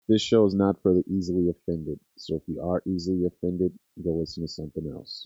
This show is not for the easily offended. So if you are easily offended, go listen to something else.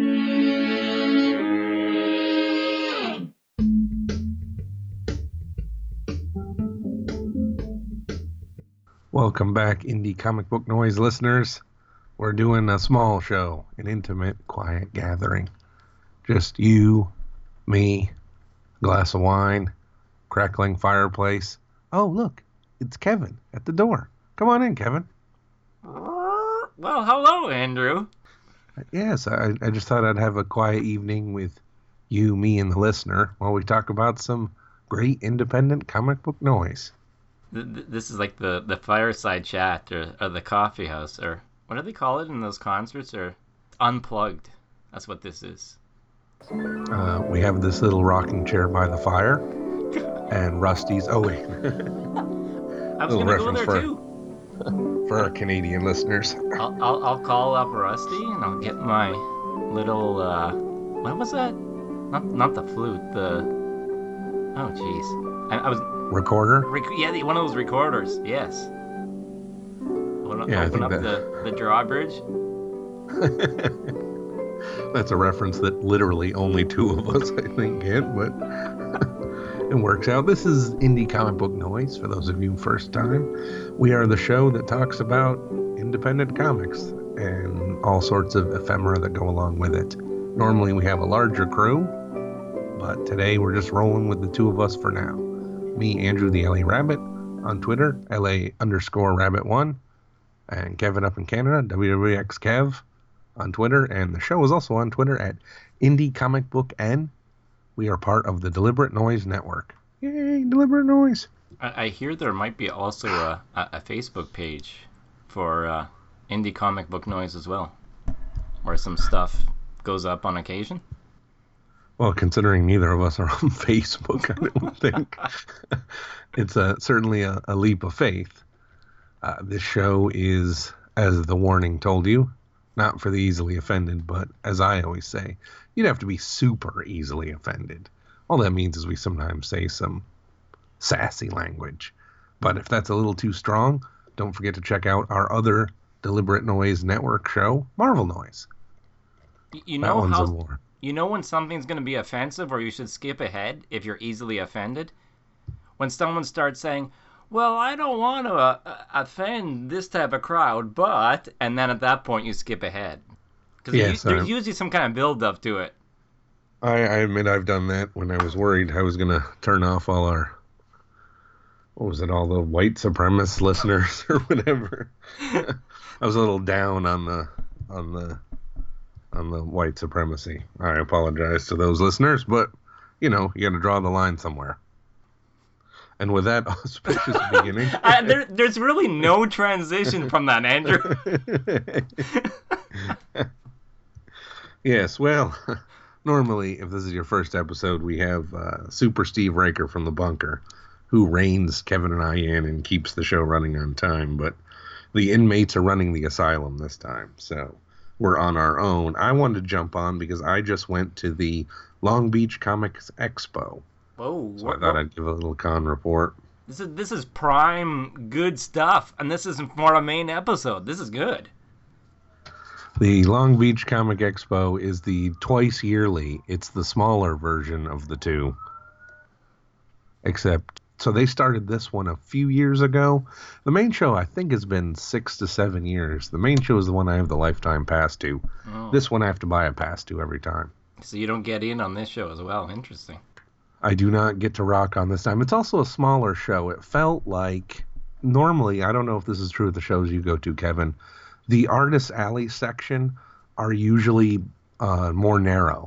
Welcome back, Indie Comic Book Noise listeners. We're doing a small show, an intimate, quiet gathering. Just you, me, glass of wine, crackling fireplace. Oh, look, it's Kevin at the door. Come on in, Kevin. Well, hello, Andrew. Yes, I just thought I'd have a quiet evening with you, me, and the listener while we talk about some great independent comic book noise. This is like the fireside chat or the coffee house, or what do they call it in those concerts? Or unplugged. That's what this is. We have this little rocking chair by the fire, and Rusty's. Oh wait, I was gonna go there too. For our Canadian listeners. I'll call up Rusty and I'll get my little what was that? Not the flute. Oh jeez. I was recorder. One of those recorders. Yes. Open up the drawbridge. That's a reference that literally only two of us, I think, get, but it works out. This is Indie Comic Book Noise, for those of you first time. We are the show that talks about independent comics and all sorts of ephemera that go along with it. Normally we have a larger crew, but today we're just rolling with the two of us for now. Me, Andrew the LA Rabbit, on Twitter, LA_Rabbit1, and Kevin up in Canada, WWXKev on Twitter, and the show is also on Twitter at Indie Comic Book N. We are part of the Deliberate Noise Network. Yay, Deliberate Noise. I hear there might be also a Facebook page for Indie Comic Book Noise as well, where some stuff goes up on occasion. Well, considering neither of us are on Facebook, I don't think. It's certainly a leap of faith. This show is, as the warning told you, not for the easily offended, but as I always say, you'd have to be super easily offended. All that means is we sometimes say some sassy language. But if that's a little too strong, don't forget to check out our other Deliberate Noise Network show, Marvel Noise. You know when something's going to be offensive or you should skip ahead if you're easily offended? When someone starts saying, well, I don't want to offend this type of crowd, but... And then at that point, you skip ahead. Because there's usually some kind of build-up to it. I admit I've done that when I was worried I was going to turn off all our... What was it, all the white supremacist listeners or whatever. I was a little down on the white supremacy. I apologize to those listeners, but, you got to draw the line somewhere. And with that auspicious beginning... there's really no transition from that, Andrew. Yes, well, normally, if this is your first episode, we have Super Steve Raker from the bunker, who reins Kevin and I in and keeps the show running on time. But the inmates are running the asylum this time, so we're on our own. I wanted to jump on because I just went to the Long Beach Comics Expo. Whoa! So I thought I'd give a little con report. This is prime good stuff, and this isn't for a main episode. This is good. The Long Beach Comic Expo is the twice yearly. It's the smaller version of the two. Except, so they started this one a few years ago. The main show, I think, has been 6 to 7 years. The main show is the one I have the lifetime pass to. Oh. This one I have to buy a pass to every time. So you don't get in on this show as well. Interesting. I do not get to rock on this time. It's also a smaller show. It felt like, normally, I don't know if this is true at the shows you go to, Kevin, the Artist Alley section are usually more narrow.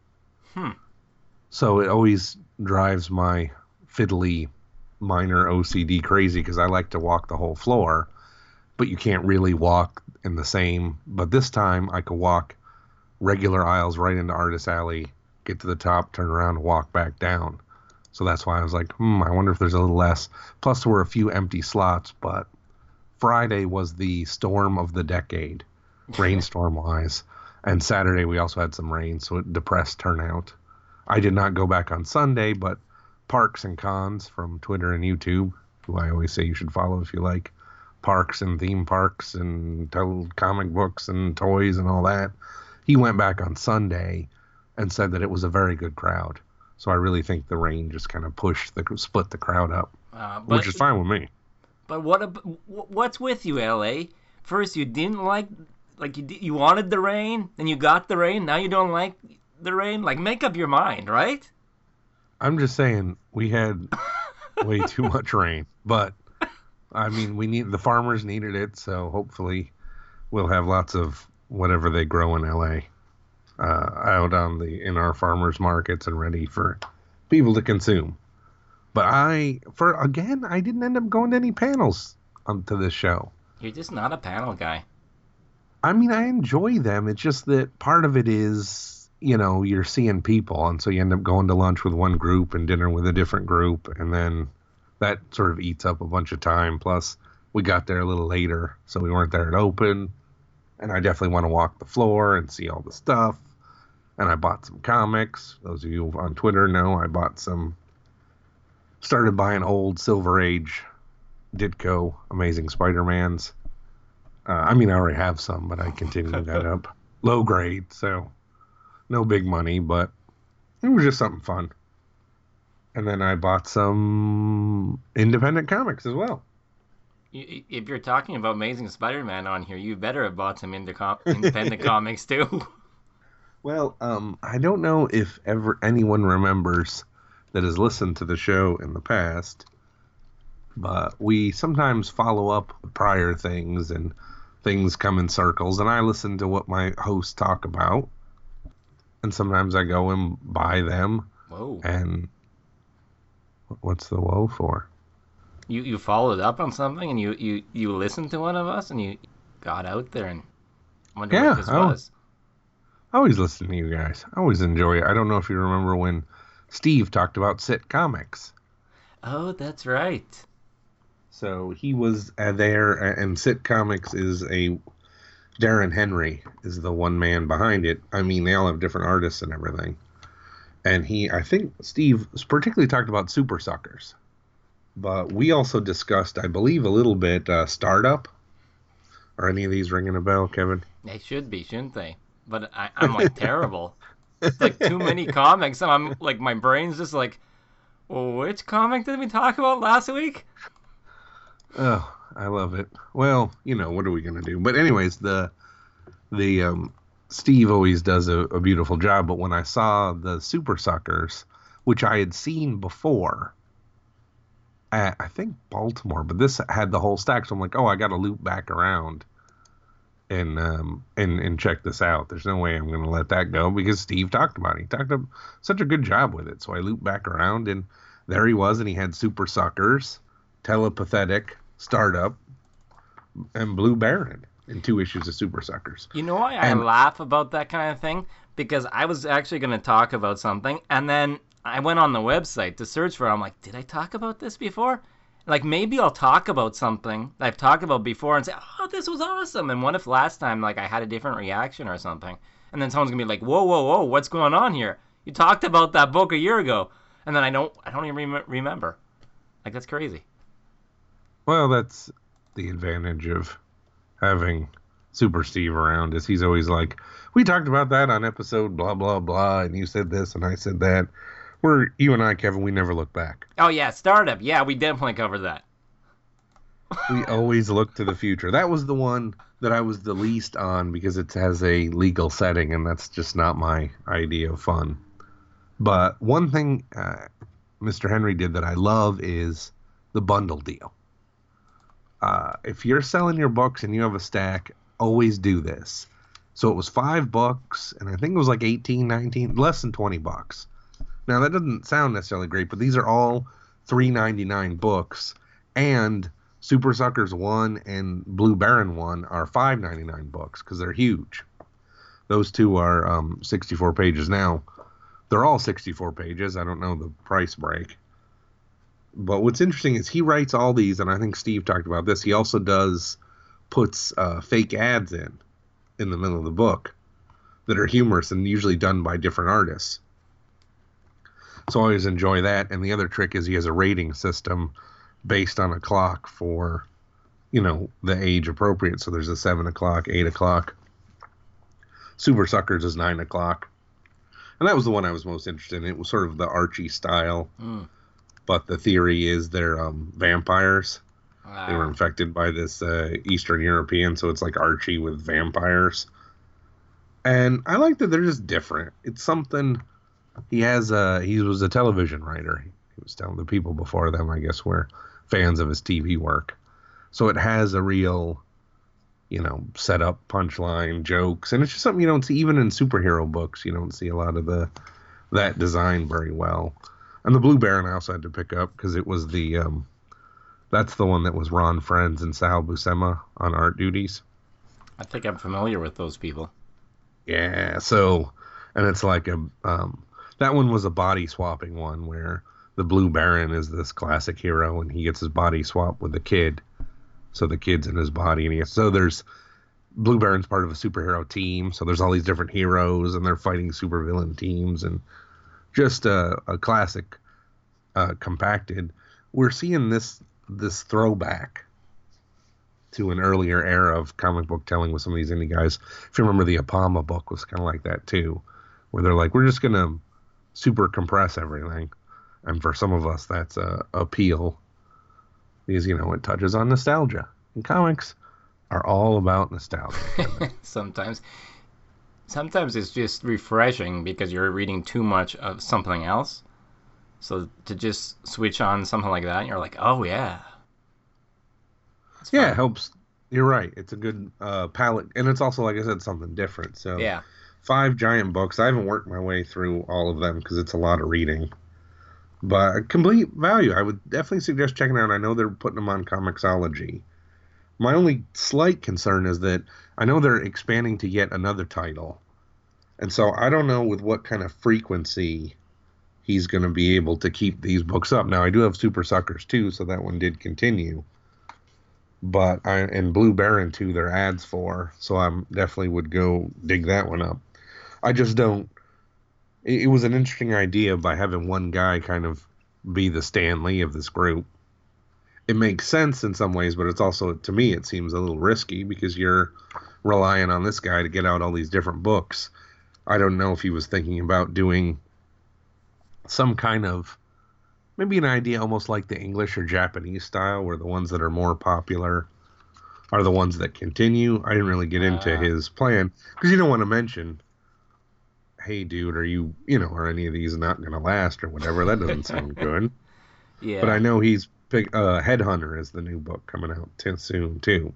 So it always drives my fiddly minor OCD crazy because I like to walk the whole floor, but you can't really walk in the same. But this time I could walk regular aisles right into Artist Alley, get to the top, turn around, and walk back down. So that's why I was like, I wonder if there's a little less. Plus there were a few empty slots, but Friday was the storm of the decade, rainstorm-wise. And Saturday we also had some rain, so it depressed turnout. I did not go back on Sunday, but Parks and Cons from Twitter and YouTube, who I always say you should follow if you like parks and theme parks and told comic books and toys and all that. He went back on Sunday and said that it was a very good crowd. So I really think the rain just kind of split the crowd up, which is fine with me. But what's with you, LA? First, you didn't like you wanted the rain, then you got the rain. Now you don't like the rain. Like, make up your mind, right? I'm just saying we had way too much rain, but I mean, the farmers needed it, so hopefully we'll have lots of whatever they grow in LA out in our farmers markets and ready for people to consume. But I didn't end up going to any panels onto this show. You're just not a panel guy. I mean, I enjoy them. It's just that part of it is, you're seeing people, and so you end up going to lunch with one group and dinner with a different group, and then that sort of eats up a bunch of time. Plus, we got there a little later, so we weren't there at open, and I definitely want to walk the floor and see all the stuff. And I bought some comics. Those of you on Twitter know I started buying old Silver Age Ditko Amazing Spider-Mans. I already have some, but I continued that up. Low grade, so no big money, but it was just something fun. And then I bought some independent comics as well. If you're talking about Amazing Spider-Man on here, you better have bought some independent comics too. Well, I don't know if ever anyone remembers that has listened to the show in the past, but we sometimes follow up prior things and things come in circles, and I listen to what my hosts talk about, and sometimes I go and buy them. Whoa. And what's the whoa for? You followed up on something, and you listened to one of us, and you got out there and wondered what this was. I always listen to you guys. I always enjoy it. I don't know if you remember when Steve talked about Sit Comics. Oh, that's right. So he was there, and Sit Comics is Darren Henry is the one man behind it. I mean, they all have different artists and everything. And I think Steve particularly talked about Super Suckers. But we also discussed, I believe, a little bit Startup. Are any of these ringing a bell, Kevin? They should be, shouldn't they? But I'm like terrible. It's like too many comics, and I'm like, my brain's just like, well, which comic did we talk about last week? Oh, I love it. Well, what are we gonna do? But anyways, the Steve always does a beautiful job. But when I saw the Super Suckers, which I had seen before at, I think, Baltimore, but this had the whole stack, so I'm like, oh, I got to loop back around and check this out. There's no way I'm going to let that go because Steve talked about it. He talked about such a good job with it. So I looped back around, and there he was, and he had Super Suckers, Telepathetic, Startup, and Blue Baron in 2 issues of Super Suckers. You know why I laugh about that kind of thing? Because I was actually going to talk about something, and then I went on the website to search for it. I'm like, did I talk about this before? Like, maybe I'll talk about something that I've talked about before and say, oh, this was awesome. And what if last time, like, I had a different reaction or something? And then someone's going to be like, whoa, what's going on here? You talked about that book a year ago. And then I don't even remember. Like, that's crazy. Well, that's the advantage of having Super Steve around, is he's always like, we talked about that on episode blah, blah, blah, and you said this and I said that. You and I, Kevin, we never look back. Oh, yeah, Startup. Yeah, we definitely covered that. We always look to the future. That was the one that I was the least on because it has a legal setting, and that's just not my idea of fun. But one thing Mr. Henry did that I love is the bundle deal. If you're selling your books and you have a stack, always do this. So it was $5, and I think it was like 18, 19, less than $20. Now, that doesn't sound necessarily great, but these are all $3.99 books, and Super Suckers 1 and Blue Baron 1 are $5.99 books because they're huge. Those two are 64 pages. Now, they're all 64 pages. I don't know the price break. But what's interesting is he writes all these, and I think Steve talked about this. He also puts fake ads in the middle of the book that are humorous and usually done by different artists. So I always enjoy that. And the other trick is he has a rating system based on a clock for, the age appropriate. So there's a 7 o'clock, 8 o'clock. Super Suckers is 9 o'clock. And that was the one I was most interested in. It was sort of the Archie style. But the theory is they're vampires. Wow. They were infected by this Eastern European, so it's like Archie with vampires. And I like that they're just different. It's something... He was a television writer. He was telling the people before them, I guess, were fans of his TV work. So it has a real... setup, punchline, jokes, and it's just something you don't see even in superhero books. You don't see a lot of that design very well. And the Blue Baron I also had to pick up because it was that's the one that was Ron Frenz and Sal Buscema on art duties. I think I'm familiar with those people. Yeah, so, and it's like that one was a body swapping one where the Blue Baron is this classic hero and he gets his body swapped with the kid. So the kid's in his body, and there's Blue Baron's part of a superhero team. So there's all these different heroes, and they're fighting supervillain teams, and just a classic compacted. We're seeing this throwback to an earlier era of comic book telling with some of these indie guys. If you remember, the Apama book was kind of like that too, where they're like, we're just gonna super compress everything, and for some of us that's a appeal. Because, it touches on nostalgia. And comics are all about nostalgia. Sometimes it's just refreshing because you're reading too much of something else. So to just switch on something like that, you're like, oh, yeah. Yeah, it helps. You're right. It's a good palette. And it's also, like I said, something different. So yeah. 5 giant books. I haven't worked my way through all of them because it's a lot of reading. But complete value. I would definitely suggest checking out. I know they're putting them on Comixology. My only slight concern is that I know they're expanding to yet another title. And so I don't know with what kind of frequency he's going to be able to keep these books up. Now, I do have Super Suckers 2, so that one did continue. But and Blue Baron 2, they're ads for, so I definitely would go dig that one up. I just don't. It was an interesting idea by having one guy kind of be the Stan Lee of this group. It makes sense in some ways, but it's also, to me, it seems a little risky because you're relying on this guy to get out all these different books. I don't know if he was thinking about doing some kind of, maybe an idea almost like the English or Japanese style, where the ones that are more popular are the ones that continue. I didn't really get into his plan because you don't want to mention, hey, dude, are you, are any of these not going to last or whatever? That doesn't sound good. Yeah. But I know he's Headhunter is the new book coming out soon, too.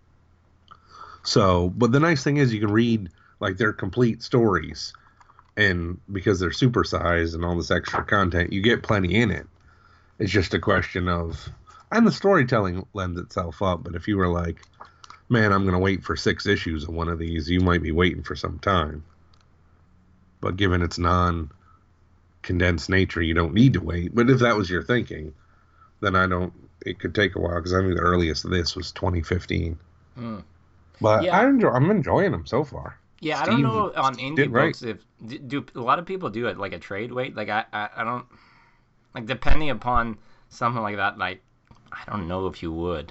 So, but the nice thing is you can read, like, their complete stories. And because they're supersized and all this extra content, you get plenty in it. It's just a question of, and the storytelling lends itself up. But if you were like, man, I'm going to wait for 6 issues of one of these, you might be waiting for some time. But given its non-condensed nature, you don't need to wait. But if that was your thinking, then it could take a while, because I think the earliest of this was 2015. But yeah. I'm enjoying them so far. Yeah, Steve, I don't know on indie books if do a lot of people do it like a trade weight. Like I don't, like, depending upon something like that, like I don't know if you would.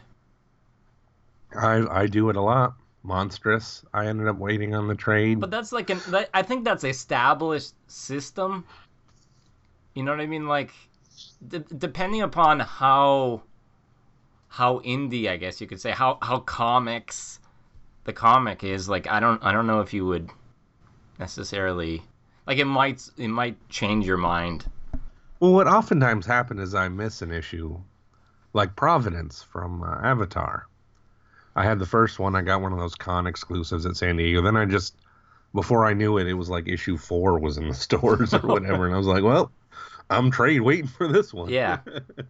I do it a lot. Monstrous, I ended up waiting on the trade. But that's like I think that's established system. You know what I mean? Like, depending upon how indie, I guess you could say, how comics, the comic is, like, I don't know if you would necessarily, like, it might change your mind. Well, what oftentimes happens is I miss an issue, like Providence from Avatar. I had the first one. I got one of those con exclusives at San Diego. Then before I knew it, it was like issue 4 was in the stores or whatever. And I was like, well, I'm waiting for this one. Yeah.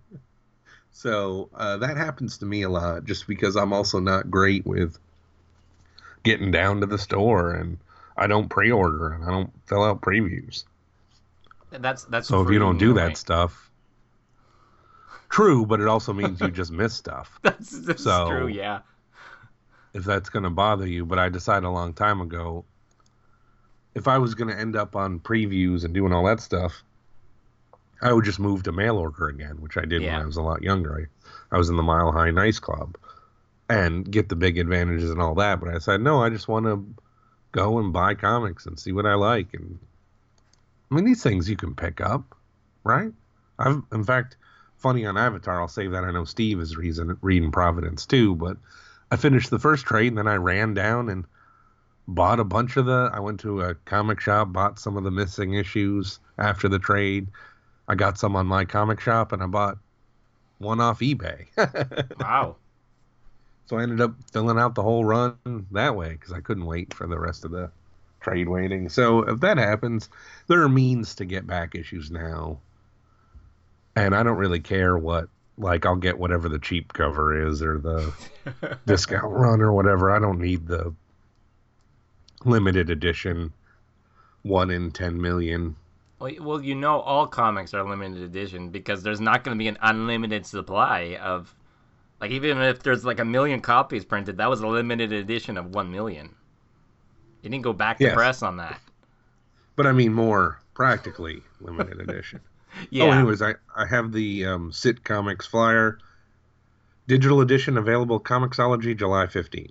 So that happens to me a lot, just because I'm also not great with getting down to the store, and I don't pre-order and I don't fill out previews. That's so if you don't do that stuff. True, but it also means you just miss stuff. That's true, yeah. If that's going to bother you, but I decided a long time ago, if I was going to end up on previews and doing all that stuff, I would just move to mail order again, which I did when I was a lot younger. I was in the Mile High Nice Club. and get the big advantages and all that. But I said, no, I just want to go and buy comics and see what I like. And I mean, these things you can pick up, right? In fact, funny on Avatar, I'll save that. I know Steve is reading Providence too, but I finished the first trade and then I ran down and bought a bunch of I went to a comic shop, bought some of the missing issues after the trade. I got some on my comic shop and I bought one off eBay. Wow. So I ended up filling out the whole run that way because I couldn't wait for the rest of the trade waiting. So if that happens, there are means to get back issues now. And I don't really care what, like, I'll get whatever the cheap cover is or the discount run or whatever. I don't need the limited edition 1 in 10 million. Well, you know all comics are limited edition because there's not going to be an unlimited supply of, like, even if there's like 1 million copies printed, that was a limited edition of 1 million. You didn't go back to press on that. But I mean more practically limited edition. Yeah. Oh, anyways, I have the Sit Comics flyer. Digital edition available Comixology July 15th.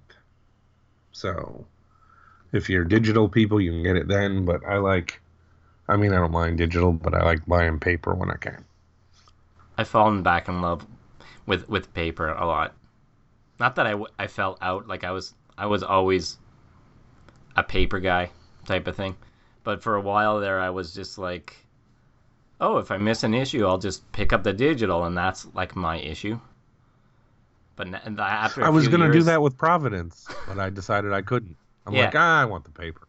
So if you're digital people, you can get it then. But I don't mind digital, but I like buying paper when I can. I've fallen back in love with paper a lot. Not that I fell out, like I was always a paper guy type of thing. But for a while there, I was just like, oh, if I miss an issue, I'll just pick up the digital, and that's like my issue. But after I was going to do that with Providence, but I decided I couldn't. I'm like, I want the paper.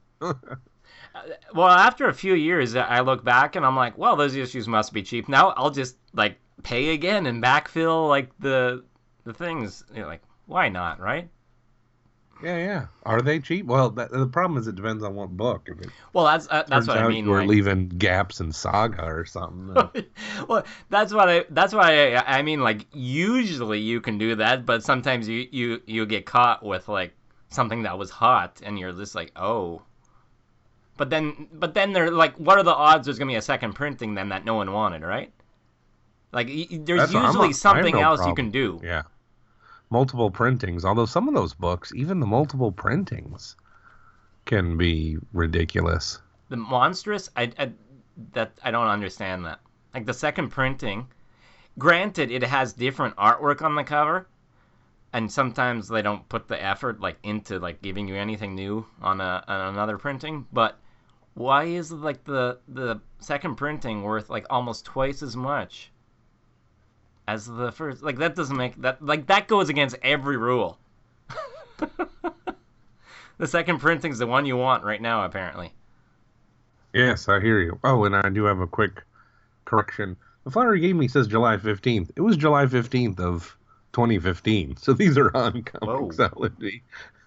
Well, after a few years, I look back and I'm like, well, those issues must be cheap. Now I'll just like pay again and backfill like the things. You know, like, why not, right? Yeah. Are they cheap? Well, the problem is it depends on what book. If it that's what I mean. We're leaving gaps in Saga or something. Well, that's why I mean, like, usually you can do that, but sometimes you get caught with like something that was hot and you're just like, oh. But then they're like, what are the odds there's gonna be a second printing then that no one wanted, right? Like, there's usually something else you can do. Yeah. Multiple printings, although some of those books, even the multiple printings, can be ridiculous. The monstrous, I don't understand that. Like the second printing, granted, it has different artwork on the cover, and sometimes they don't put the effort like into like giving you anything new on another printing. But why is like the second printing worth like almost twice as much as the first? Like, that doesn't make that, like, that goes against every rule. The second printing's the one you want right now, apparently. Yes, I hear you. Oh, and I do have a quick correction. The flyer you gave me says July 15th. It was July 15th of 2015. So these are on Comixology.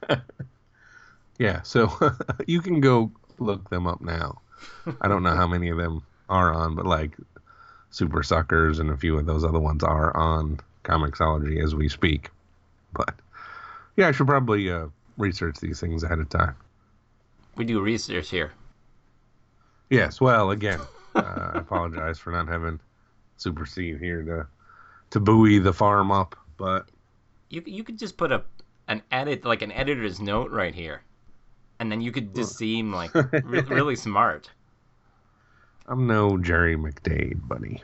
Yeah, so you can go look them up now. I don't know how many of them are on, but like Super Suckers and a few of those other ones are on Comixology as we speak. But yeah, I should probably research these things ahead of time. We do research here. Yes, well, again, I apologize for not having Super Steve here to buoy the farm up, but you could just put an editor's note right here, and then you could just seem like really smart. I'm no Jerry McDade, buddy.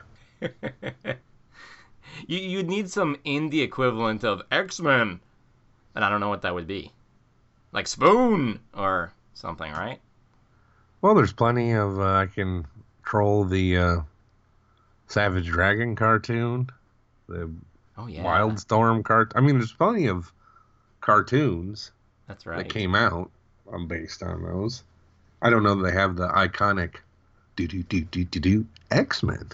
You need some indie equivalent of X-Men, and I don't know what that would be, like Spoon or something, right? Well, there's plenty of I can troll the Savage Dragon cartoon, the Wildstorm cartoon. I mean, there's plenty of cartoons. That's right. That came out based on those. I don't know that they have the iconic X-Men.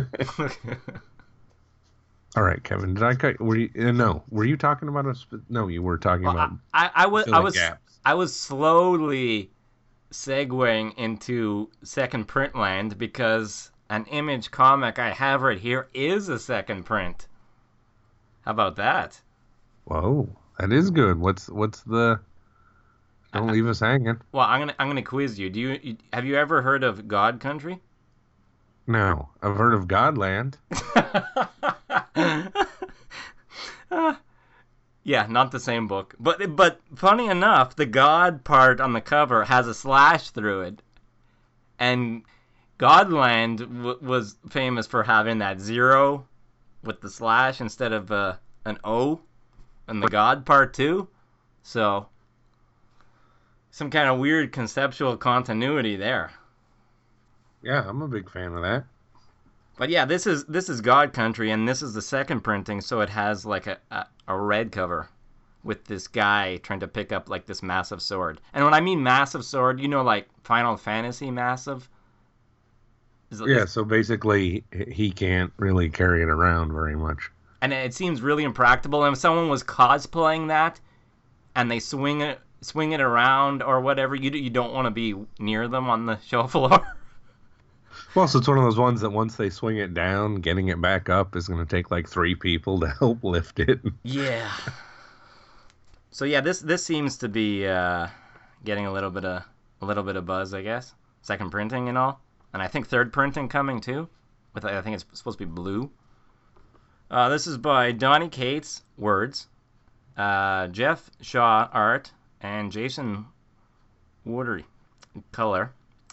All right, Kevin. Did I cut? Were you? No. Were you talking about No, you were talking about. I was slowly segueing into second print land because an Image comic I have right here is a second print. How about that? Whoa, that is good. What's the? Don't leave us hanging. Well, I'm gonna quiz you. Have you ever heard of God Country? No, I've heard of Godland. Yeah, not the same book. But funny enough, the God part on the cover has a slash through it. And Godland was famous for having that 0 with the slash instead of an O in the God part too. So, some kind of weird conceptual continuity there. Yeah, I'm a big fan of that. But yeah, this is God Country, and this is the second printing, so it has like a red cover with this guy trying to pick up like this massive sword. And when I mean massive sword, you know, like Final Fantasy massive? So basically he can't really carry it around very much. And it seems really impractical. And if someone was cosplaying that and they swing it around or whatever, you don't want to be near them on the show floor. Well, so it's one of those ones that once they swing it down, getting it back up is going to take like 3 people to help lift it. Yeah. So yeah, this seems to be getting a little bit of buzz, I guess. Second printing and all, and I think third printing coming too. I think it's supposed to be blue. This is by Donny Cates, words, Jeff Shaw, art, and Jason Woodry, color.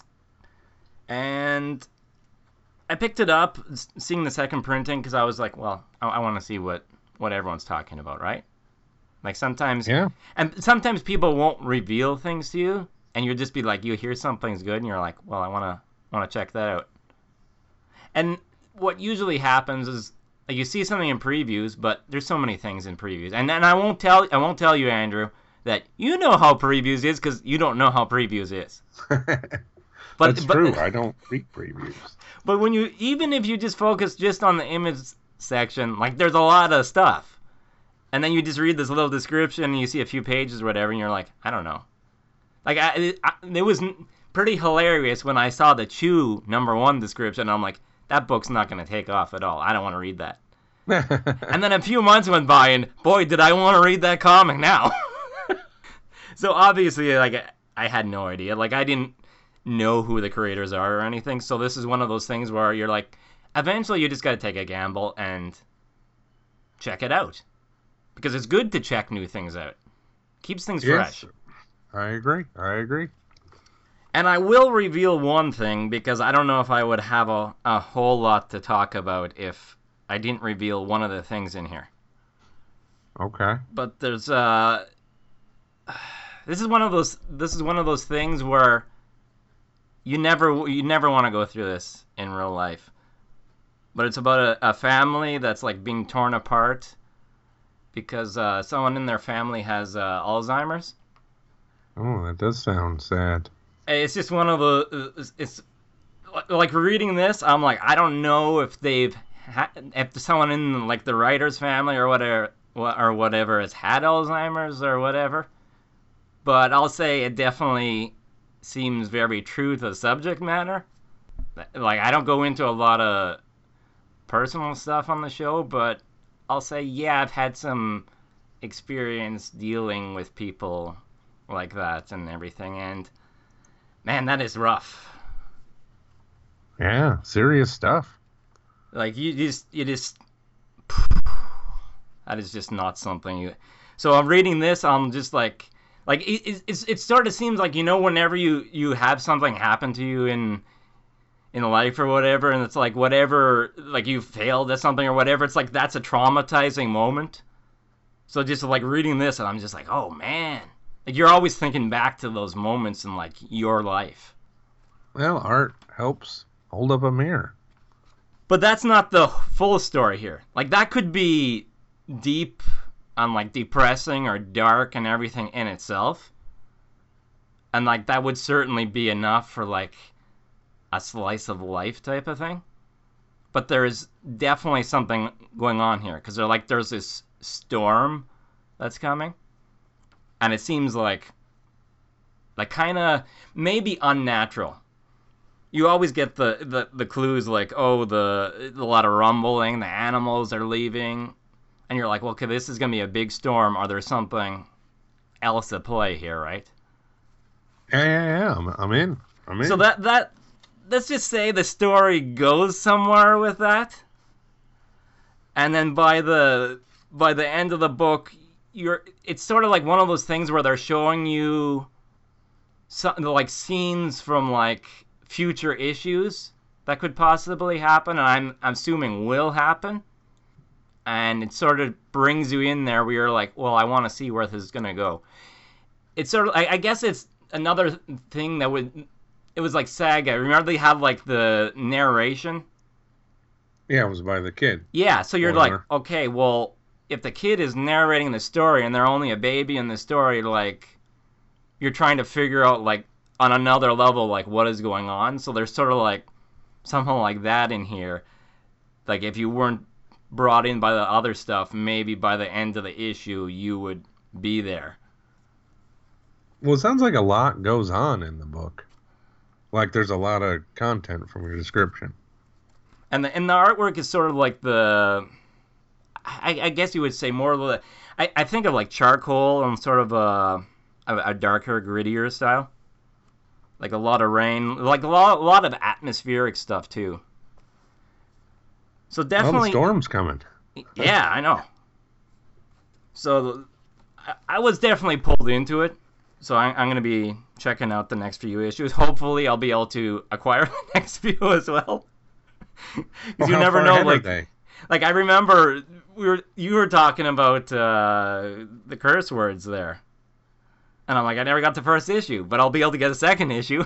And I picked it up, seeing the second printing, because I was like, well, I want to see what everyone's talking about, right? Like sometimes, yeah. And sometimes people won't reveal things to you, and you'll just be like, you hear something's good, and you're like, well, I want to check that out. And what usually happens is like you see something in previews, but there's so many things in previews, and I won't tell you, Andrew, that you know how previews is because you don't know how previews is. That's true. I don't read previews. But even if you just focus just on the image section, like there's a lot of stuff. And then you just read this little description and you see a few pages or whatever and you're like, I don't know. Like it was pretty hilarious when I saw the Chew #1 description. I'm like, that book's not going to take off at all. I don't want to read that. And then a few months went by and boy, did I want to read that comic now. So obviously, like I had no idea. Like I didn't know who the creators are or anything. So this is one of those things where you're like, eventually you just got to take a gamble and check it out. Because it's good to check new things out. Keeps things fresh. I agree. And I will reveal one thing, because I don't know if I would have a whole lot to talk about if I didn't reveal one of the things in here. Okay. But there's this is one of those things where you never want to go through this in real life. But it's about a family that's like being torn apart because someone in their family has Alzheimer's. Oh, that does sound sad. It's just one of the. It's like reading this. I'm like, I don't know if if someone in like the writer's family or whatever has had Alzheimer's or whatever. But I'll say it definitely seems very true to the subject matter. Like I don't go into a lot of personal stuff on the show, but I'll say, yeah, I've had some experience dealing with people like that and everything, and man, that is rough. Yeah, serious stuff. Like you just that is just not something you. So I'm reading this, I'm just like it sort of seems like, you know, whenever you have something happen to you in life or whatever, and it's like whatever, like you failed at something or whatever, it's like that's a traumatizing moment. So just like reading this, and I'm just like, oh man, like you're always thinking back to those moments in like your life. Well, art helps hold up a mirror. But that's not the full story here. Like that could be deep and like depressing or dark and everything in itself. And like that would certainly be enough for like a slice of life type of thing. But there's definitely something going on here, because there's this storm that's coming, and it seems like kind of maybe unnatural. You always get the clues like, oh, a lot of rumbling, the animals are leaving, and you're like, well, okay, this is gonna be a big storm, or there's something else at play here, right? Yeah, I'm in. So that let's just say the story goes somewhere with that, and then by the end of the book, it's sort of like one of those things where they're showing you something like scenes from like future issues that could possibly happen, and I'm assuming will happen. And it sort of brings you in there where you're like, well, I want to see where this is going to go. It's sort of, I guess it's another thing that it was like Saga. Remember they have like the narration? Yeah, it was by the kid. Yeah, so you're like, okay, well, if the kid is narrating the story and they're only a baby in the story, like, you're trying to figure out, like, on another level, like, what is going on. So there's sort of like something like that in here. Like, if you weren't brought in by the other stuff, maybe by the end of the issue you would be there. Well, it sounds like a lot goes on in the book. Like there's a lot of content from your description. And the artwork is sort of like I guess you would say more of the, I think of like charcoal and sort of a darker, grittier style. Like a lot of rain, like a lot of atmospheric stuff too. So definitely, the storm's coming. Yeah, I know. So I was definitely pulled into it. So I'm going to be checking out the next few issues. Hopefully, I'll be able to acquire the next few as well. Because you never know. Like I remember you were talking about the curse words there, and I'm like, I never got the first issue, but I'll be able to get a second issue.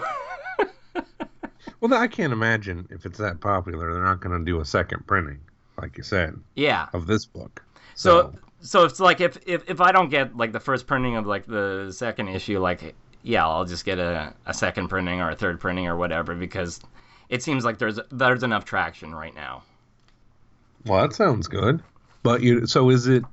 Well, I can't imagine if it's that popular, they're not going to do a second printing, like you said. Yeah. Of this book. So it's like if I don't get like the first printing of like the second issue, like yeah, I'll just get a second printing or a third printing or whatever, because it seems like there's enough traction right now. Well, that sounds good. But you said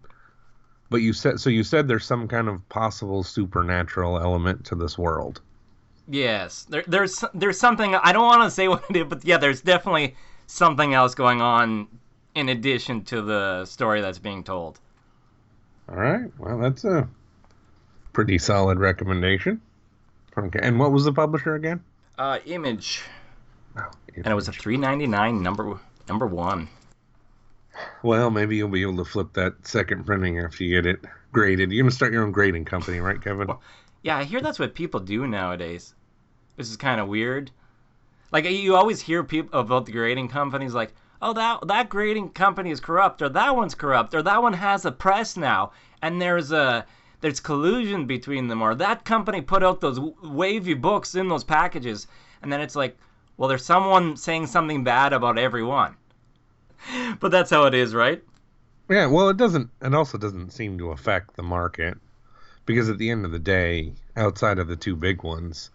there's some kind of possible supernatural element to this world. Yes, there's something, I don't want to say what it is, but yeah, there's definitely something else going on in addition to the story that's being told. All right, well, that's a pretty solid recommendation. Okay, and what was the publisher again? Image. Oh, Image. And it was a $3.99 number one. Well, maybe you'll be able to flip that second printing after you get it graded. You're going to start your own grading company, right, Kevin? Well, yeah, I hear that's what people do nowadays. This is kind of weird. Like, you always hear people about the grading companies like, oh, that grading company is corrupt, or that one's corrupt, or that one has a press now, and there's collusion between them, or that company put out those wavy books in those packages. And then it's like, well, there's someone saying something bad about everyone. But that's how it is, right? Yeah, well, it also doesn't seem to affect the market. Because at the end of the day, outside of the two big ones,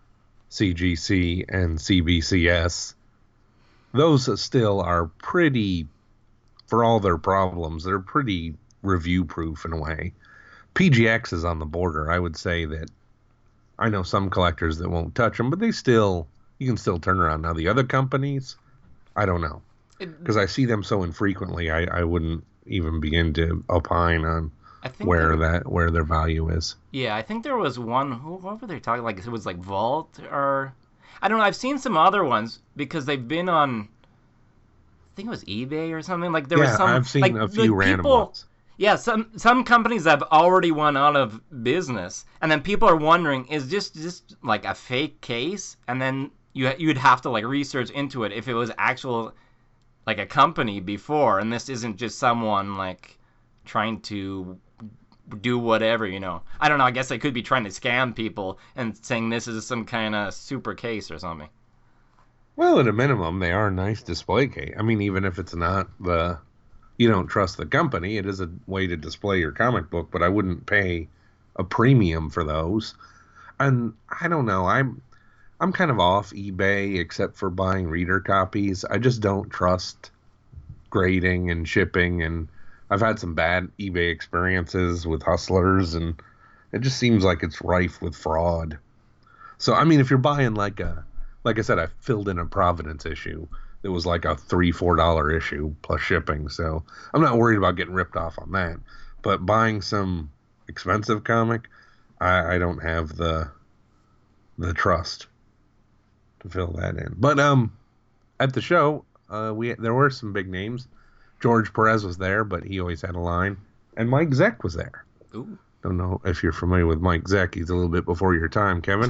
CGC and CBCS, those still are pretty, for all their problems, they're pretty review-proof in a way. PGX is on the border. I would say that I know some collectors that won't touch them, but you can still turn around. Now, the other companies, I don't know. Because I see them so infrequently, I wouldn't even begin to opine on where their value is. Yeah, I think there was one. What were they talking? Like it was like Vault, or I don't know. I've seen some other ones because they've been on. I think it was eBay or something. Like there was some. I've seen like, a few random ones. Yeah, some companies have already went out of business, and then people are wondering, is this just like a fake case? And then you'd have to like research into it if it was actual, like a company before, and this isn't just someone like trying to do whatever, you know. I don't know, I guess they could be trying to scam people and saying this is some kind of super case or something. Well, at a minimum, they are a nice display case. I mean, even if it's not you don't trust the company, it is a way to display your comic book, but I wouldn't pay a premium for those. And I don't know, I'm kind of off eBay except for buying reader copies. I just don't trust grading and shipping, and I've had some bad eBay experiences with hustlers, and it just seems like it's rife with fraud. So, I mean, if you're buying like I said, I filled in a Providence issue. It was like a $3-4 issue plus shipping, so I'm not worried about getting ripped off on that. But buying some expensive comic, I don't have the trust to fill that in. But at the show, there were some big names. George Perez was there, but he always had a line. And Mike Zeck was there. Ooh. Don't know if you're familiar with Mike Zeck. He's a little bit before your time, Kevin.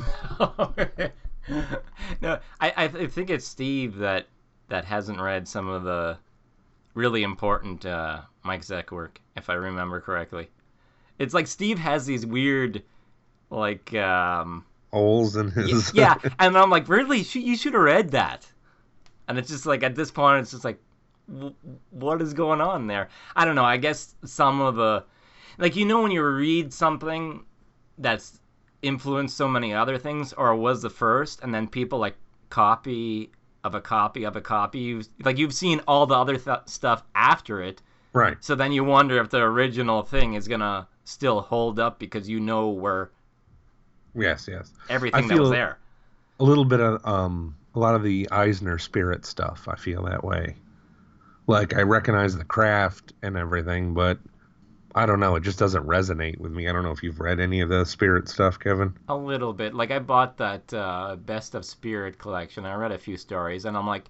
No, I think it's Steve that hasn't read some of the really important Mike Zeck work, if I remember correctly. It's like Steve has these weird, like, holes in his. yeah, and I'm like, really, you should have read that. And it's just like at this point, it's just like, what is going on there? I don't know. I guess some of the, like, when you read something that's influenced so many other things, or was the first, and then people like copy of a copy of a copy. You've seen all the other stuff after it, right? So then you wonder if the original thing is gonna still hold up because where. Yes. Everything that was there. A little bit of a lot of the Eisner Spirit stuff. I feel that way. Like I recognize the craft and everything, but I don't know. It just doesn't resonate with me. I don't know if you've read any of the Spirit stuff, Kevin. A little bit. Like I bought that Best of Spirit collection. I read a few stories, and I'm like,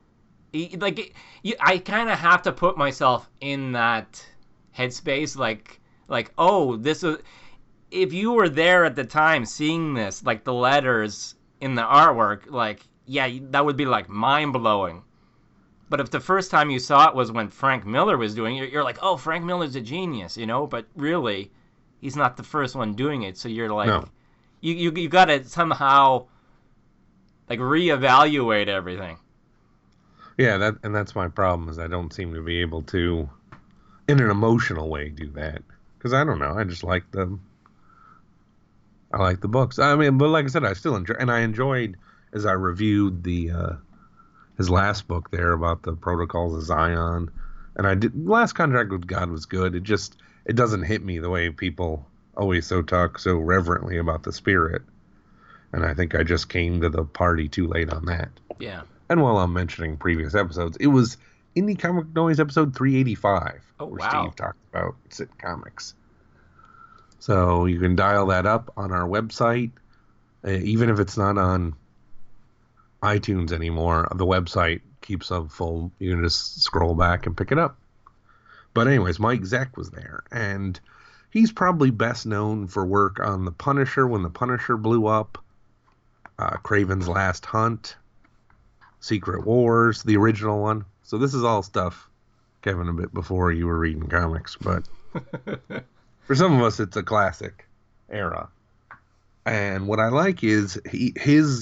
I kind of have to put myself in that headspace. Like, oh, this is. If you were there at the time seeing this, like the letters in the artwork, like, yeah, that would be like mind blowing. But if the first time you saw it was when Frank Miller was doing it, you're like, oh, Frank Miller's a genius, But really, he's not the first one doing it. So you're like, no. you got to somehow like reevaluate everything. Yeah, that's my problem is I don't seem to be able to, in an emotional way, do that because I don't know. I just like them. I like the books. I mean, but like I said, I still enjoy, and I enjoyed as I reviewed his last book there about the Protocols of Zion, and I did. Last Contract with God was good. It doesn't hit me the way people always talk so reverently about the Spirit, and I think I just came to the party too late on that. Yeah. And while I'm mentioning previous episodes, it was Indie Comic Noise episode 385, where Steve talked about Sit Comics. So you can dial that up on our website, even if it's not on iTunes anymore. The website keeps up full. You can just scroll back and pick it up. But anyways, Mike Zeck was there, and he's probably best known for work on The Punisher when The Punisher blew up, Kraven's Last Hunt, Secret Wars, the original one. So this is all stuff, Kevin, a bit before you were reading comics, but for some of us, it's a classic era. And what I like is his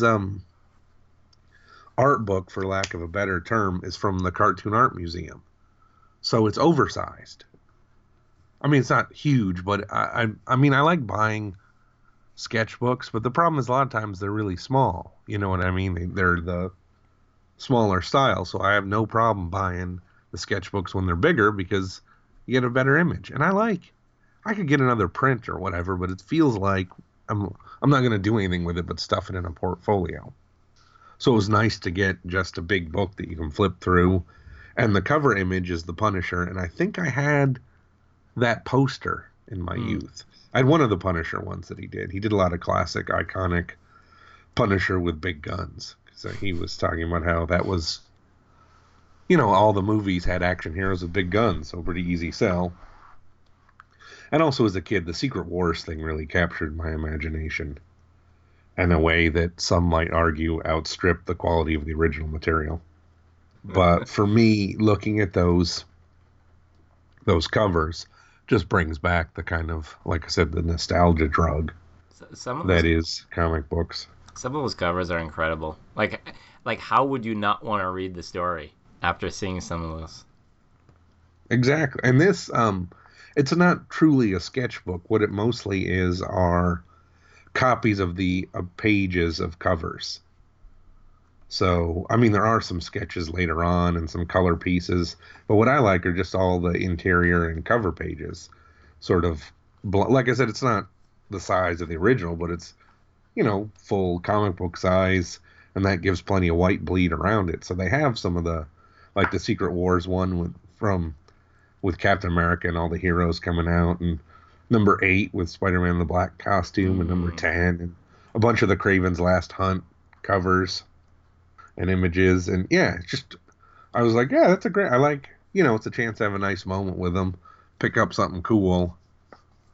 art book, for lack of a better term, is from the Cartoon Art Museum. So it's oversized. I mean, it's not huge, but I mean, I like buying sketchbooks, but the problem is a lot of times they're really small. You know what I mean? They're the smaller style, so I have no problem buying the sketchbooks when they're bigger because you get a better image. And I could get another print or whatever, but it feels like I'm not going to do anything with it but stuff it in a portfolio. So it was nice to get just a big book that you can flip through, and the cover image is the Punisher, and I think I had that poster in my youth. I had one of the Punisher ones that he did. He did a lot of classic, iconic Punisher with big guns. So he was talking about how that was, all the movies had action heroes with big guns, so pretty easy sell. And also as a kid, the Secret Wars thing really captured my imagination in a way that some might argue outstripped the quality of the original material. But for me, looking at those covers just brings back the kind of, like I said, the nostalgia drug that is comic books. Some of those covers are incredible. Like how would you not want to read the story after seeing some of those? Exactly. And this, it's not truly a sketchbook. What it mostly is are copies of the pages of covers. So, I mean, there are some sketches later on and some color pieces, but what I like are just all the interior and cover pages. Sort of, like I said, it's not the size of the original, but it's, full comic book size, and that gives plenty of white bleed around it. So they have some of the, like the Secret Wars one with Captain America and all the heroes coming out, and number 8 with Spider-Man in the black costume, and number 10, and a bunch of the Kraven's Last Hunt covers and images. And yeah, I was like, yeah, that's I like, it's a chance to have a nice moment with them, pick up something cool.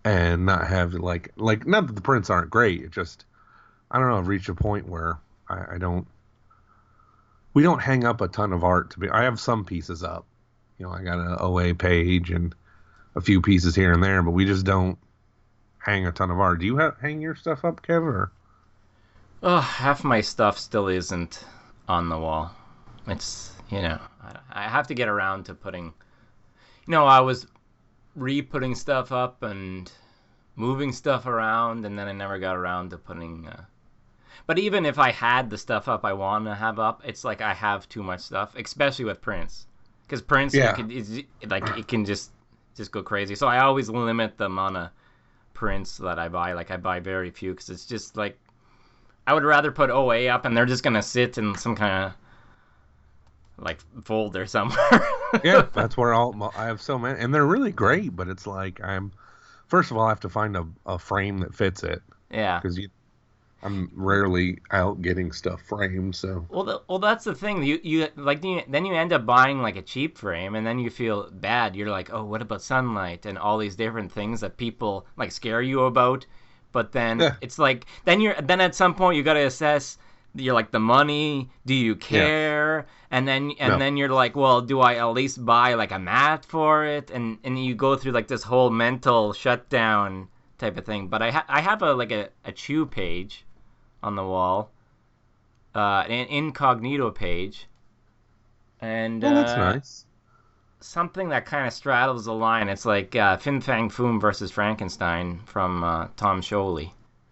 and not have like not that the prints aren't great. It just, I don't know, I've reached a point where I don't. We don't hang up a ton of art to be. I have some pieces up. I got an OA page and a few pieces here and there, but we just don't hang a ton of art. Do you hang your stuff up, Kev? Or? Oh, half my stuff still isn't on the wall. It's, I have to get around to putting, I was re-putting stuff up and moving stuff around, and then I never got around to putting, but even if I had the stuff up I want to have up, it's like I have too much stuff, especially with prints. Because prints, yeah. it can just go crazy. So I always limit the amount of prints that I buy. Like I buy very few because it's just like I would rather put OA up and they're just gonna sit in some kind of like folder somewhere. Yeah, that's where I have so many, and they're really great. But it's like first of all, I have to find a frame that fits it. Yeah. Because I'm rarely out getting stuff framed, so. Well, that's the thing. Then you end up buying like a cheap frame, and then you feel bad. You're like, oh, what about sunlight and all these different things that people like scare you about. But then it's like then at some point you got to assess. You're like the money. Do you care? Yeah. And then you're like, well, do I at least buy like a mat for it? And you go through like this whole mental shutdown type of thing. But I have a Chew page on the wall, an incognito page, and that's nice. Something that kind of straddles the line. It's like Fin Fang Foom versus Frankenstein from Tom Scholey.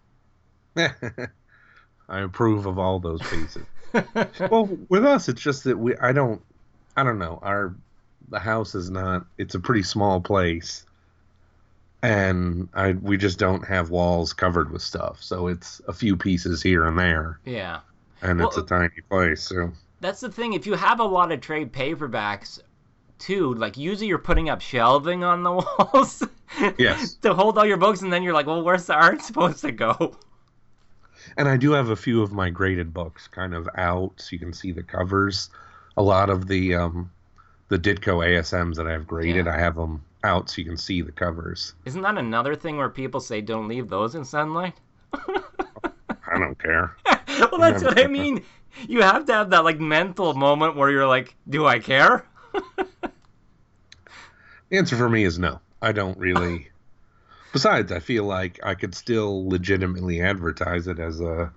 I approve of all those pieces. Well, with us, it's just that I don't know. The house is not. It's a pretty small place. And we just don't have walls covered with stuff, so it's a few pieces here and there. Yeah. And it's a tiny place, so. That's the thing. If you have a lot of trade paperbacks, too, like usually you're putting up shelving on the walls. Yes. To hold all your books, and then you're like, well, where's the art supposed to go? And I do have a few of my graded books kind of out, so you can see the covers. A lot of the Ditko ASMs that I've graded, I have them out so you can see the covers. Isn't that another thing where people say don't leave those in sunlight? I don't care. Well, that's what I mean. You have to have that like mental moment where you're like, do I care? The answer for me is no. I don't really. Besides, I feel like I could still legitimately advertise it as a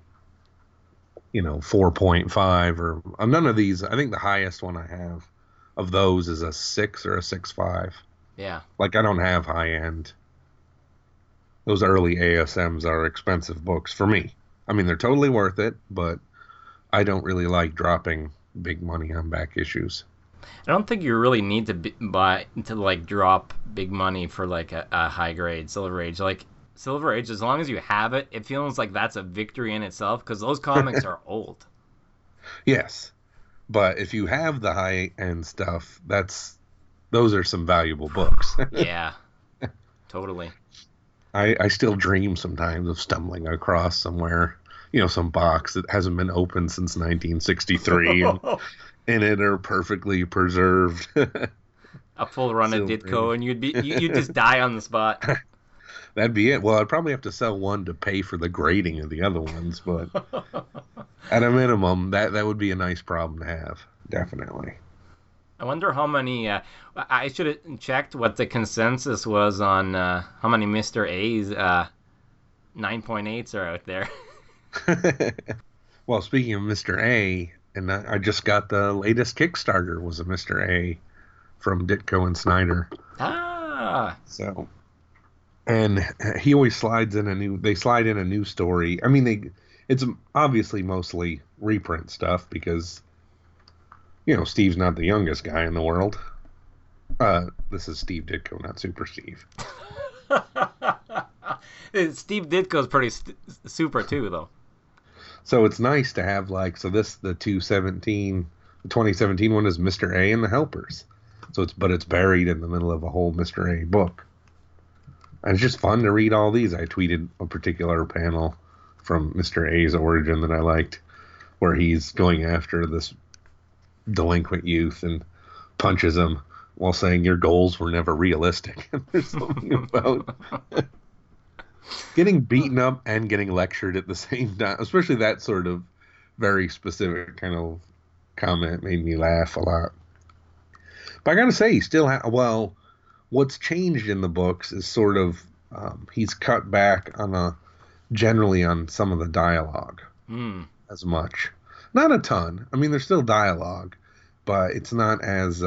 4.5 or none of these. I think the highest one I have of those is a 6 or a 6.5. Yeah. Like, I don't have high-end. Those early ASMs are expensive books for me. I mean, they're totally worth it, but I don't really like dropping big money on back issues. I don't think you really need to drop big money for like a high grade Silver Age. Like Silver Age, as long as you have it, it feels like that's a victory in itself because those comics are old. Yes, but if you have the high-end stuff, those are some valuable books. Yeah, totally. I still dream sometimes of stumbling across somewhere, some box that hasn't been opened since 1963, and in it are perfectly preserved. A full run of Ditko, and you'd just die on the spot. That'd be it. Well, I'd probably have to sell one to pay for the grading of the other ones, but at a minimum, that would be a nice problem to have. Definitely. I wonder how many. I should have checked what the consensus was on how many Mr. A's 9.8s are out there. Well, speaking of Mr. A, and I just got the latest Kickstarter was a Mr. A from Ditko and Snyder. Ah. So, and he always slides in they slide in a new story. I mean, it's obviously mostly reprint stuff because, Steve's not the youngest guy in the world. This is Steve Ditko, not Super Steve. Steve Ditko's pretty super too, though. So it's nice to have the 2017 one is Mr. A and the Helpers. So it's buried in the middle of a whole Mr. A book. And it's just fun to read all these. I tweeted a particular panel from Mr. A's origin that I liked, where he's going after this delinquent youth and punches him while saying your goals were never realistic. And there's something about Getting beaten up and getting lectured at the same time, especially that sort of very specific kind of comment, made me laugh a lot. But I gotta say, he still well, what's changed in the books is sort of he's cut back on generally on some of the dialogue as much. Not a ton. I mean, there's still dialogue, but it's not as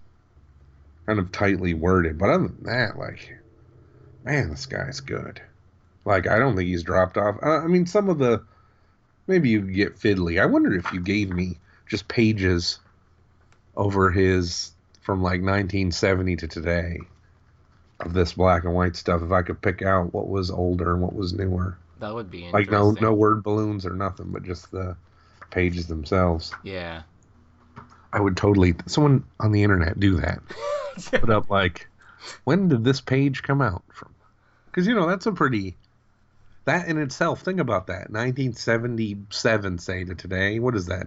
kind of tightly worded. But other than that, like, man, this guy's good. Like, I don't think he's dropped off. I mean, some of the maybe you get fiddly. I wonder if you gave me just pages over his from like 1970 to today of this black and white stuff, if I could pick out what was older and what was newer. That would be interesting. Like no word balloons or nothing, but just the pages themselves. Yeah. I would totally, someone on the internet do that. Put up like, when did this page come out from? Because, you know, that's a pretty, that in itself, think about that. 1977, say, to today. What is that?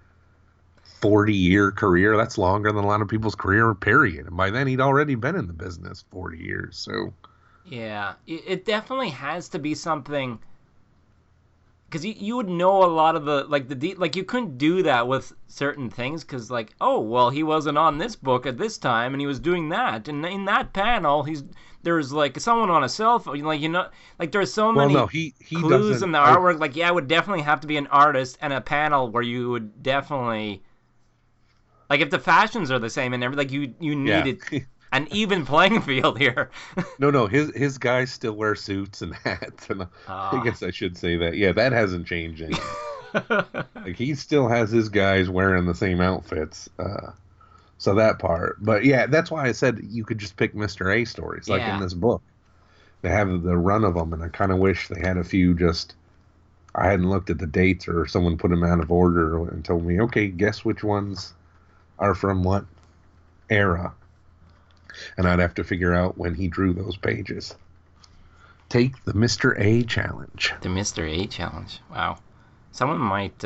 40-year career. That's longer than a lot of people's career, period. And by then, he'd already been in the business 40 years. So, yeah, it definitely has to be something, because you would know a lot of the like you couldn't do that with certain things, because like, oh well, he wasn't on this book at this time and he was doing that, and in that panel there's like someone on a cell phone, like, you know, like there's so many he clues in the artwork. Like, yeah, it would definitely have to be an artist and a panel where you would definitely, like, if the fashions are the same and everything, like you needed an even playing field here. No, his guys still wear suits and hats, and I guess I should say that. Yeah, that hasn't changed anything. Like, he still has his guys wearing the same outfits. So that part. But yeah, that's why I said you could just pick Mr. A stories, like in this book. They have the run of them, and I kind of wish they had a few just, I hadn't looked at the dates, or someone put them out of order and told me, okay, guess which ones are from what era. And I'd have to figure out when he drew those pages. Take the Mr. A challenge. The Mr. A challenge. Wow. Someone might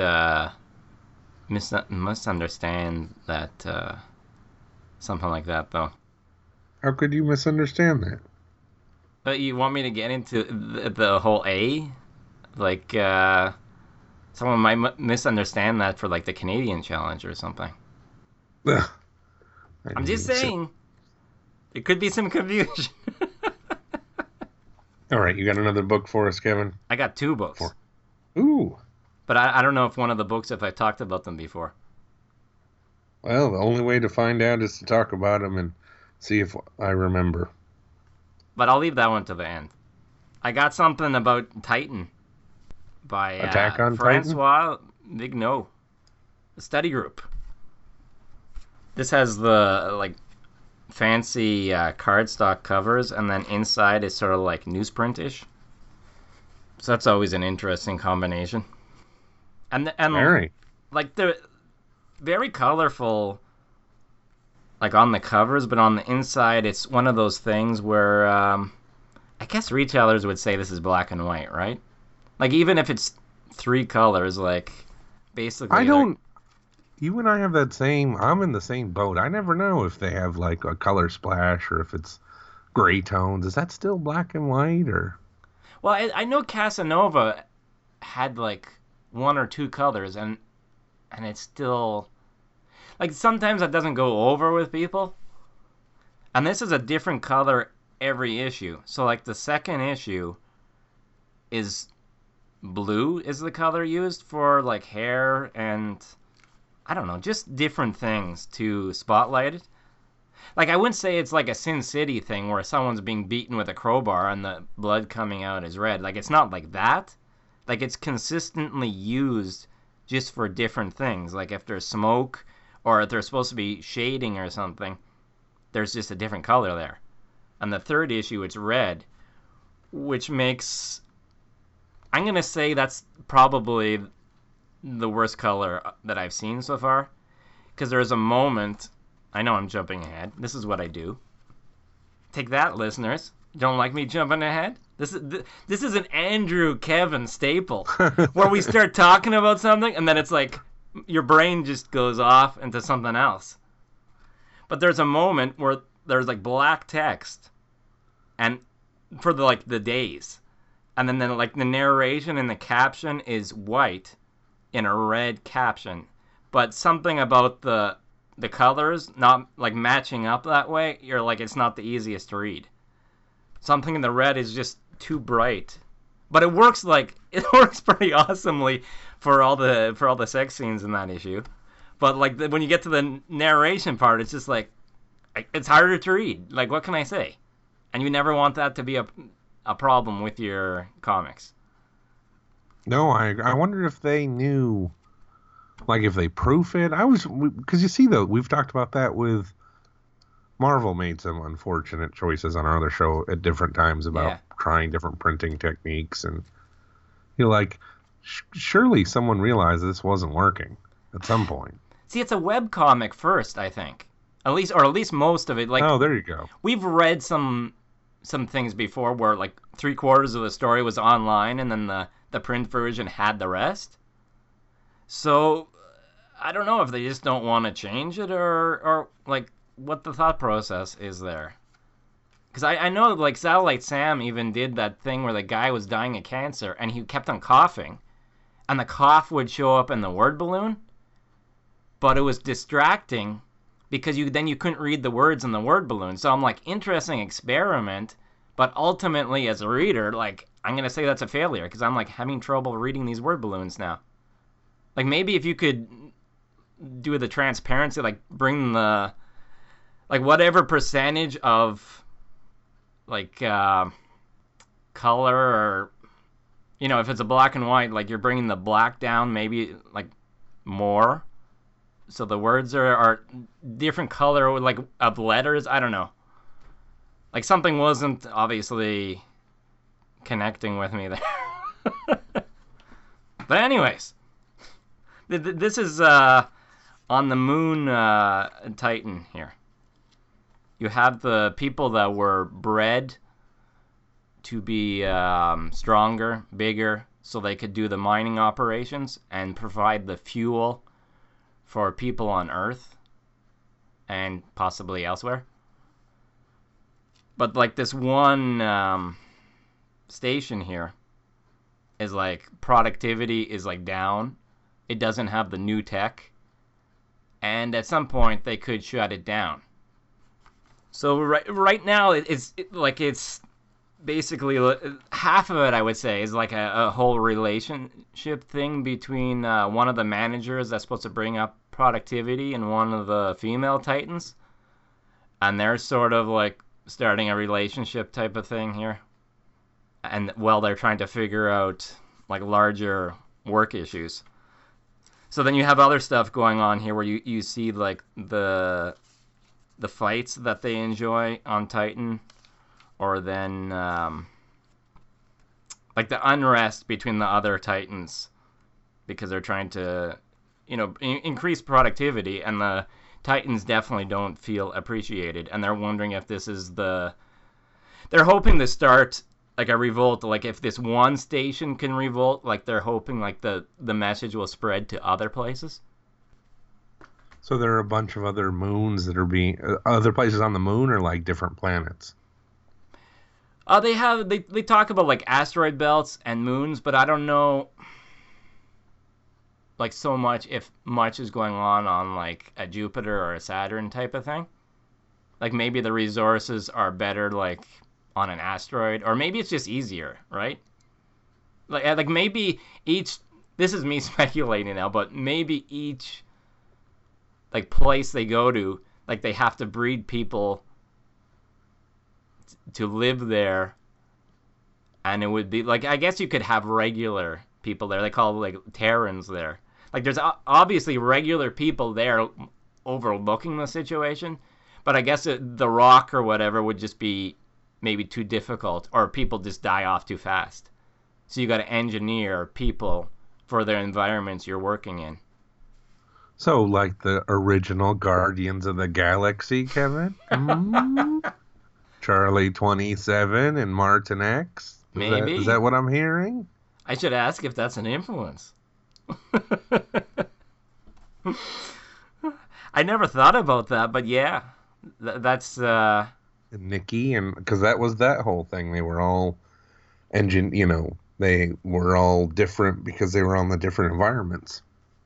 misunderstand that, something like that, though. How could you misunderstand that? But you want me to get into the whole A? Like, someone might misunderstand that for, like, the Canadian challenge or something. I'm just saying. There could be some confusion. All right, you got another book for us, Kevin? I got 2 books. Ooh. But I don't know if one of the books, if I've talked about them before. Well, the only way to find out is to talk about them and see if I remember. But I'll leave that one to the end. I got something about Titan by Attack on Francois Vigneault, the study group. This has the, like, fancy cardstock covers, and then inside is sort of like newsprint-ish. So that's always an interesting combination. And very. Like, they're very colorful, like, on the covers, but on the inside it's one of those things where I guess retailers would say this is black and white, right? Like, even if it's 3 colors, like, basically I don't. You and I have that same, I'm in the same boat. I never know if they have like a color splash or if it's gray tones. Is that still black and white, or? Well, I know Casanova had like 1 or 2 colors, and it's still, like, sometimes that doesn't go over with people. And this is a different color every issue. So like the second issue is blue is the color used for like hair and, I don't know, just different things to spotlight it. Like, I wouldn't say it's like a Sin City thing where someone's being beaten with a crowbar and the blood coming out is red. Like, it's not like that. Like, it's consistently used just for different things. Like, if there's smoke or if there's supposed to be shading or something, there's just a different color there. And the third issue, it's red, which makes, I'm going to say that's probably the worst color that I've seen so far, because there's a moment, I know I'm jumping ahead, this is what I do. Take that, listeners. Don't like me jumping ahead? This is an Andrew Kevin staple, where we start talking about something and then it's like your brain just goes off into something else. But there's a moment where there's like black text, and for the days, and then the narration and the caption is white in a red caption, but something about the colors not like matching up that way, you're like, it's not the easiest to read. Something in the red is just too bright, but it works pretty awesomely for all the sex scenes in that issue. But like when you get to the narration part, it's just like it's harder to read. Like, what can I say? And you never want that to be a problem with your comics. No, I wonder if they knew, like, if they proof it. Because you see, though, we've talked about that with Marvel made some unfortunate choices on our other show at different times about trying different printing techniques, and you're like, surely someone realized this wasn't working at some point. See, it's a webcomic first, I think. At least most of it. Like, oh, there you go. We've read some things before where like 3/4 of the story was online, and then the print version had the rest. So I don't know if they just don't want to change it, or like what the thought process is there. Because I know like Satellite Sam even did that thing where the guy was dying of cancer and he kept on coughing, and the cough would show up in the word balloon, but it was distracting because you couldn't read the words in the word balloon. So I'm like, interesting experiment, but ultimately as a reader, like, I'm going to say that's a failure because I'm like having trouble reading these word balloons now. Like, maybe if you could do the transparency, like bring the, like, whatever percentage of like color, or, you know, if it's a black and white, like you're bringing the black down maybe like more, so the words are different color, like, of letters. I don't know. Like, something wasn't obviously connecting with me there. But anyways, this is on the Moon Titan here. You have the people that were bred to be stronger, bigger, so they could do the mining operations and provide the fuel for people on Earth and possibly elsewhere. But like this one station here is like productivity is like down. It doesn't have the new tech, and at some point they could shut it down. So right now it's basically half of it, I would say, is like a whole relationship thing between one of the managers that's supposed to bring up productivity and one of the female Titans, and they're sort of like starting a relationship type of thing here, and they're trying to figure out like larger work issues. So then you have other stuff going on here where you see like the fights that they enjoy on Titan, or then like the unrest between the other Titans because they're trying to, you know, increase productivity, and the Titans definitely don't feel appreciated, and they're wondering if this is they're hoping to start like a revolt. Like, if this one station can revolt, like they're hoping like the message will spread to other places. So there are a bunch of other moons that are being other places on the moon, or like different planets. They talk about like asteroid belts and moons, but I don't know like so much if much is going on like a Jupiter or a Saturn type of thing. Like, maybe the resources are better like on an asteroid, or maybe it's just easier, right? Like maybe each, this is me speculating now, but maybe each like place they go to, like they have to breed people to live there, and it would be like, I guess you could have regular people there. They call it like Terrans there. Like, there's obviously regular people there overlooking the situation, but I guess the rock or whatever would just be maybe too difficult, or people just die off too fast. So you got to engineer people for their environments you're working in. So, like the original Guardians of the Galaxy, Kevin? Charlie 27 and Martin X? Maybe. Is that what I'm hearing? I should ask if that's an influence. I never thought about that, but yeah, that's... Nikki, and because that was that whole thing. They were all they were all different because they were on the different environments.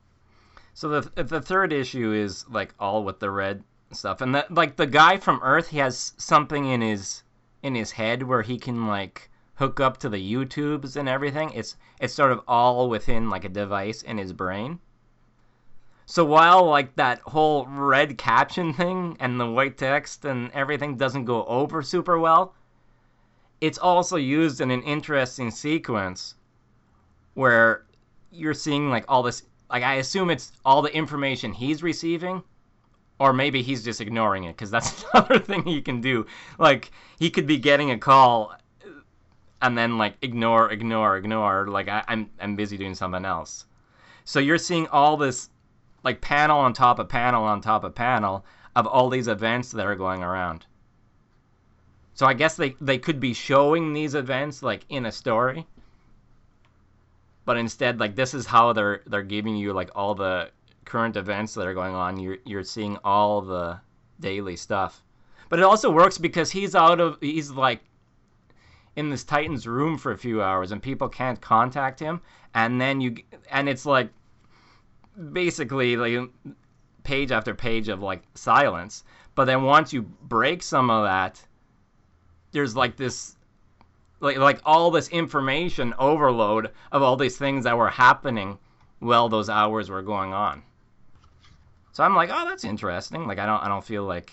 So the third issue is like all with the red stuff, and that like the guy from Earth, he has something in his head where he can like hook up to the YouTubes and everything. It's sort of all within like a device in his brain. So while like that whole red caption thing and the white text and everything doesn't go over super well, it's also used in an interesting sequence where you're seeing like all this, like I assume it's all the information he's receiving, or maybe he's just ignoring it, because that's another thing he can do. Like he could be getting a call and then like ignore, like I'm busy doing something else. So you're seeing all this like panel on top of panel on top of panel of all these events that are going around. So I guess they could be showing these events like in a story, but instead like this is how they're giving you like all the current events that are going on. You're seeing all the daily stuff. But it also works because he's like in this Titan's room for a few hours and people can't contact him, and it's like basically like page after page of like silence. But then once you break some of that, there's like this like all this information overload of all these things that were happening while those hours were going on. So I'm like, oh, that's interesting. Like I don't feel like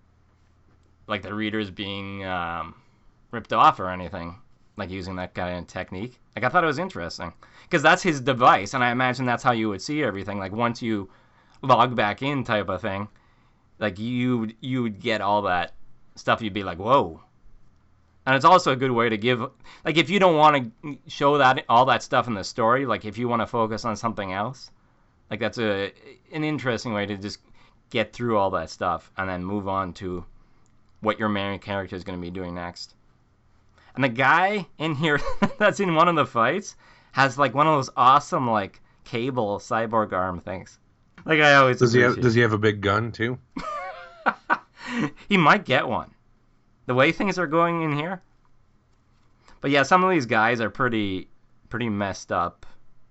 the reader's being ripped off or anything, like using that kind of technique. Like I thought it was interesting because that's his device, and I imagine that's how you would see everything. Like once you log back in, type of thing. Like you would get all that stuff. You'd be like, whoa. And it's also a good way to give, like if you don't want to show that all that stuff in the story, like if you want to focus on something else, like that's an interesting way to just get through all that stuff and then move on to what your main character is going to be doing next. And the guy in here that's in one of the fights has like one of those awesome like cable cyborg arm things. Like I always does he have a big gun too? He might get one. The way things are going in here. But yeah, some of these guys are pretty messed up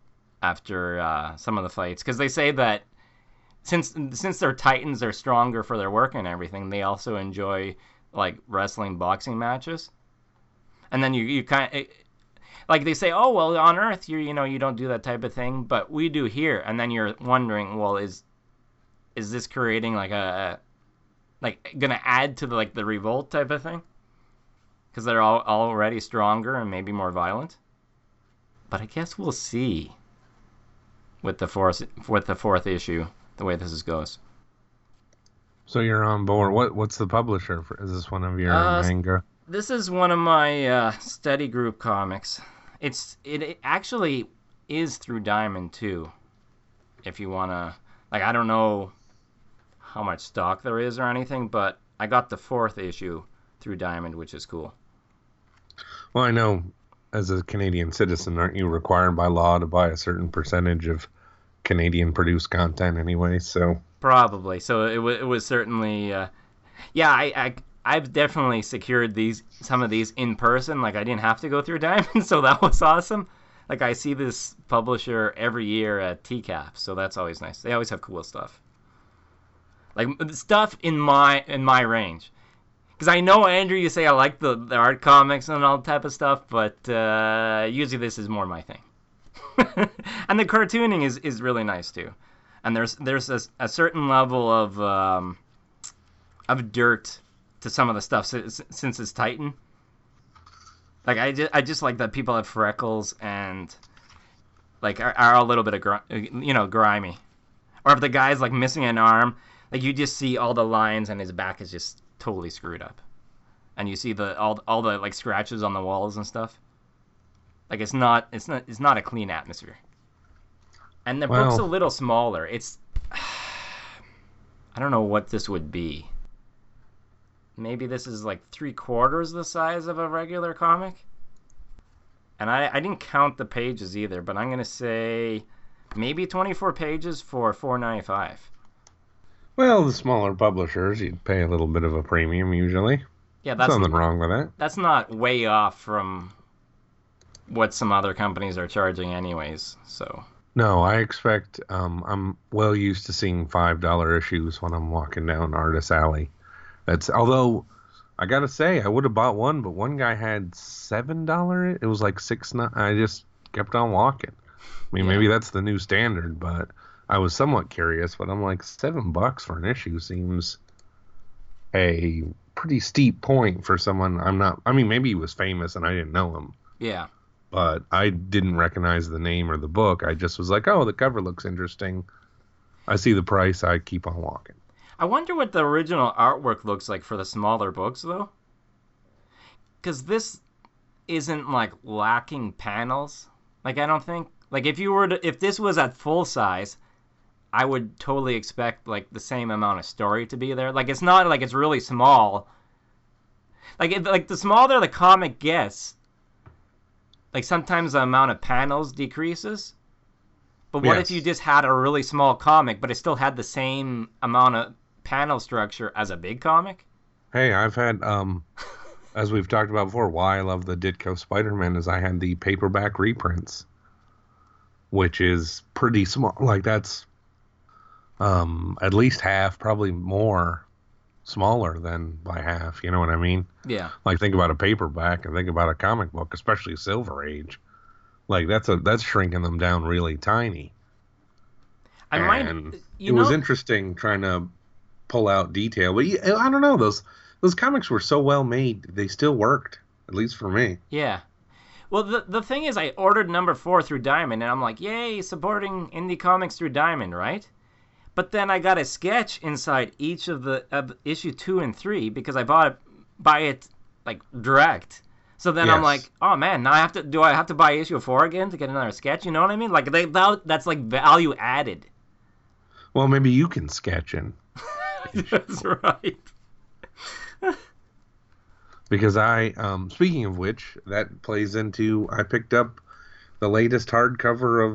after some of the fights, because they say that since they're Titans, they're stronger for their work and everything. They also enjoy like wrestling, boxing matches. And then you kind of like they say, oh well, on Earth you don't do that type of thing, but we do here. And then you're wondering, well, is this creating like a gonna add to the revolt type of thing? Because they're all already stronger and maybe more violent. But I guess we'll see with the fourth issue the way this goes. So you're on board. What's the publisher? Is this one of your manga? This is one of my study group comics. It actually is through Diamond too. If you wanna, like, I don't know how much stock there is or anything, but I got the fourth issue through Diamond, which is cool. Well, I know as a Canadian citizen, aren't you required by law to buy a certain percentage of Canadian produced content anyway? So probably. So it was certainly, yeah. I've definitely secured some of these in person. Like I didn't have to go through Diamond, so that was awesome. Like I see this publisher every year at TCAF, so that's always nice. They always have cool stuff. Like stuff in my range. Because I know, Andrew, you say I like the art comics and all type of stuff, but usually this is more my thing. And the cartooning is really nice too. And there's a certain level of dirt to some of the stuff since it's Titan. Like I just like that people have freckles and like are a little bit of grimy. Or if the guy's like missing an arm, like you just see all the lines and his back is just totally screwed up, and you see all the like scratches on the walls and stuff. Like it's not a clean atmosphere. And the book's a little smaller. It's I don't know what this would be. Maybe this is like 3/4 the size of a regular comic. And I didn't count the pages either, but I'm gonna say maybe 24 pages for $4.95. Well, the smaller publishers, you'd pay a little bit of a premium usually. Yeah, that's nothing wrong with that. That's not way off from what some other companies are charging anyways. So No, I expect I'm well used to seeing $5 issues when I'm walking down Artist Alley. Although I gotta say I would have bought one, but one guy had $7. It was like 6. I just kept on walking. I mean, maybe that's the new standard, but I was somewhat curious. But I'm like, $7 for an issue seems a pretty steep point for someone I'm not. I mean, maybe he was famous and I didn't know him. Yeah. But I didn't recognize the name or the book. I just was like, oh, the cover looks interesting. I see the price. I keep on walking. I wonder what the original artwork looks like for the smaller books, though. Because this isn't, like, lacking panels. Like, I don't think... Like, if this was at full size, I would totally expect, like, the same amount of story to be there. Like, it's not like it's really small. Like, the smaller the comic gets, like, sometimes the amount of panels decreases. But what if you just had a really small comic, but it still had the same amount of panel structure as a big comic? Hey, I've had, as we've talked about before, why I love the Ditko Spider-Man is I had the paperback reprints, which is pretty small. Like, that's at least half, probably more, smaller than by half. You know what I mean? Yeah. Like, think about a paperback and think about a comic book, especially Silver Age. Like, that's shrinking them down really tiny. It was interesting trying to pull out detail, but I don't know, those comics were so well made, they still worked, at least for me. Yeah. Well, the thing is, I ordered number 4 through Diamond, and I'm like, yay, supporting indie comics through Diamond, right? But then I got a sketch inside each of issue 2 and 3 because I buy it like direct. So then I'm like, oh man, now do I have to buy issue 4 again to get another sketch? You know what I mean? Like that's like value added. Well, maybe you can sketch in. That's right. Because speaking of which, that plays into, I picked up the latest hardcover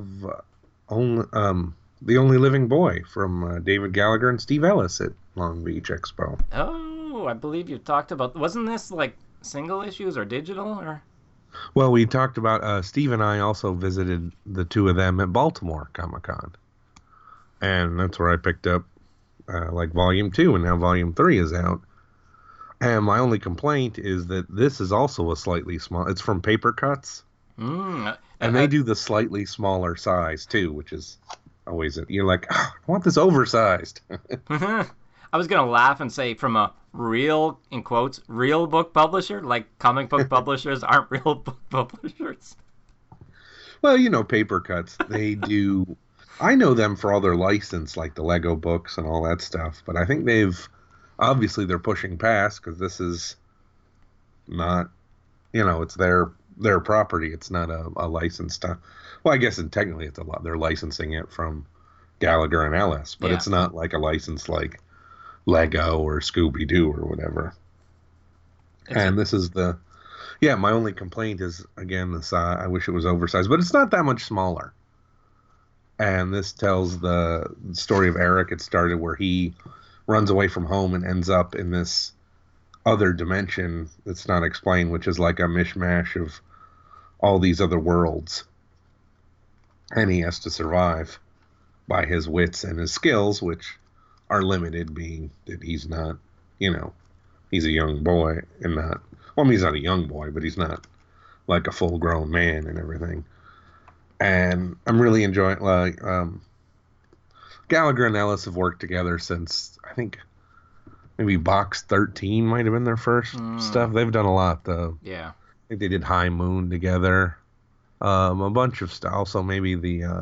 of The Only Living Boy from David Gallagher and Steve Ellis at Long Beach Expo. Oh, I believe you talked about, wasn't this like single issues or digital or? Well, we talked about, Steve and I also visited the two of them at Baltimore Comic-Con. And that's where I picked up like Volume 2, and now Volume 3 is out. And my only complaint is that this is also a slightly small. It's from Paper Cuts. And they do the slightly smaller size, too, which is always... You're like, oh, I want this oversized. I was going to laugh and say from a real, in quotes, real book publisher, like comic book publishers aren't real book publishers. Well, you know, Paper Cuts, they do... I know them for all their license, like the Lego books and all that stuff, but I think obviously they're pushing past, because this is not, it's their property. It's not a licensed stuff. Well, I guess technically it's a lot. They're licensing it from Gallagher and Ellis, but it's not like a license like Lego or Scooby-Doo or whatever. This is my only complaint is, again, the size. I wish it was oversized, but it's not that much smaller. And this tells the story of Eric. It started where he runs away from home and ends up in this other dimension that's not explained, which is like a mishmash of all these other worlds. And he has to survive by his wits and his skills, which are limited, being that he's not, he's a young boy and not, well, I mean, he's not a young boy, but he's not like a full-grown man and everything. And I'm really enjoying, Gallagher and Ellis have worked together since, I think, maybe Box 13 might have been their first stuff. They've done a lot, though. Yeah. I think they did High Moon together. A bunch of stuff. Also, maybe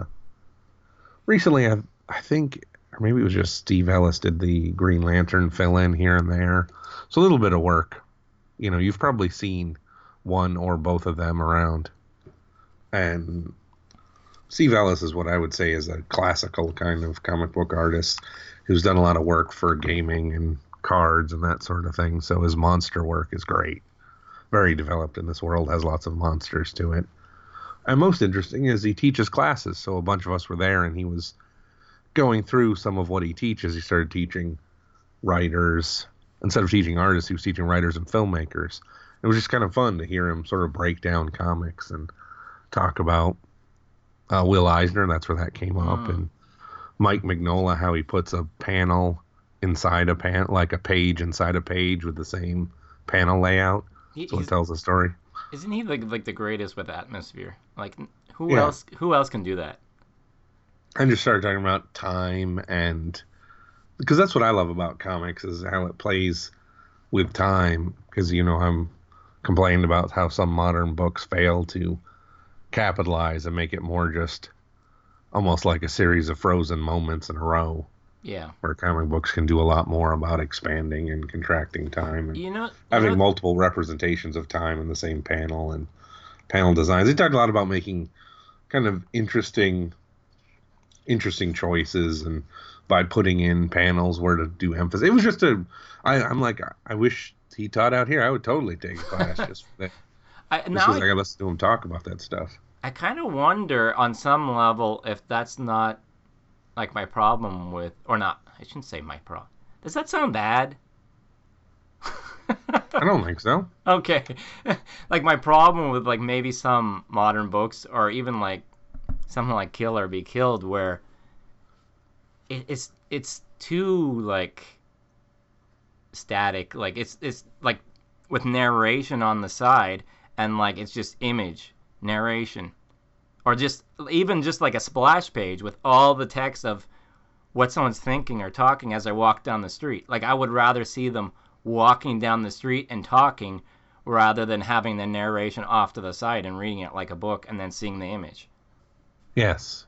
recently, I think, or maybe it was just Steve Ellis did the Green Lantern fill-in here and there. So a little bit of work. You've probably seen one or both of them around. And Steve Ellis is what I would say is a classical kind of comic book artist who's done a lot of work for gaming and cards and that sort of thing. So his monster work is great. Very developed in this world, has lots of monsters to it. And most interesting is he teaches classes. So a bunch of us were there, and he was going through some of what he teaches. He started teaching writers. Instead of teaching artists, he was teaching writers and filmmakers. It was just kind of fun to hear him sort of break down comics and talk about Will Eisner. That's where that came up, and Mike Mignola, how he puts a panel inside a like a page inside a page with the same panel layout. So it tells a story. Isn't he like the greatest with atmosphere? Like who else can do that? I just started talking about time, and because that's what I love about comics is how it plays with time. Because I'm complaining about how some modern books fail to capitalize and make it more just almost like a series of frozen moments in a row. Yeah. Where comic books can do a lot more about expanding and contracting time and having multiple representations of time in the same panel and panel designs. He talked a lot about making kind of interesting choices and by putting in panels where to do emphasis. It was just I'm like, I wish he taught out here. I would totally take a class just for that. I got to listen to him talk about that stuff. I kind of wonder on some level if that's not like my problem with, or not, I shouldn't say my problem. Does that sound bad? I don't think so. Okay. Like my problem with like maybe some modern books or even like something like Kill or Be Killed where it's too like static. Like it's like with narration on the side and like it's just image narration. Or just even just like a splash page with all the text of what someone's thinking or talking as I walk down the street. Like I would rather see them walking down the street and talking rather than having the narration off to the side and reading it like a book and then seeing the image. Yes.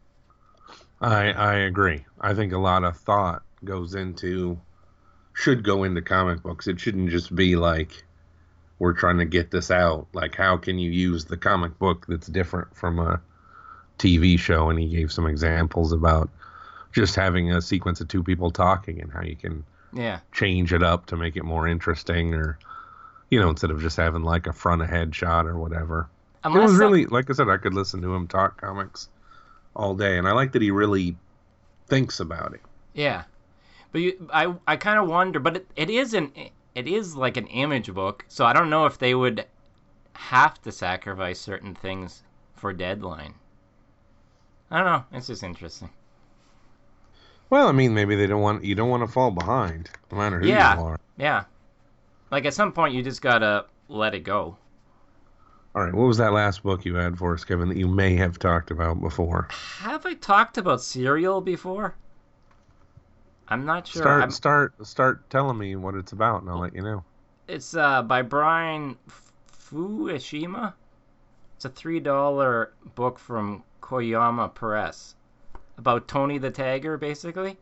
I agree. I think a lot of thought should go into comic books. It shouldn't just be like, we're trying to get this out. Like, how can you use the comic book that's different from a TV show? And he gave some examples about just having a sequence of two people talking and how you can change it up to make it more interesting, or, instead of just having like a front ahead shot or whatever. It was really, like I said, I could listen to him talk comics all day. And I like that he really thinks about it. Yeah. But I kind of wonder, but it is like an image book, so I don't know if they would have to sacrifice certain things for deadline. I don't know. It's just interesting. Well, I mean, maybe you don't want to fall behind, no matter who you are. Yeah. Like at some point, you just gotta let it go. All right. What was that last book you had for us, Kevin, that you may have talked about before? Have I talked about Serial before? I'm not sure. Start telling me what it's about, and I'll let you know. It's by Brian Fukushima. It's a $3 book from Koyama Press about Tony the Tagger, basically.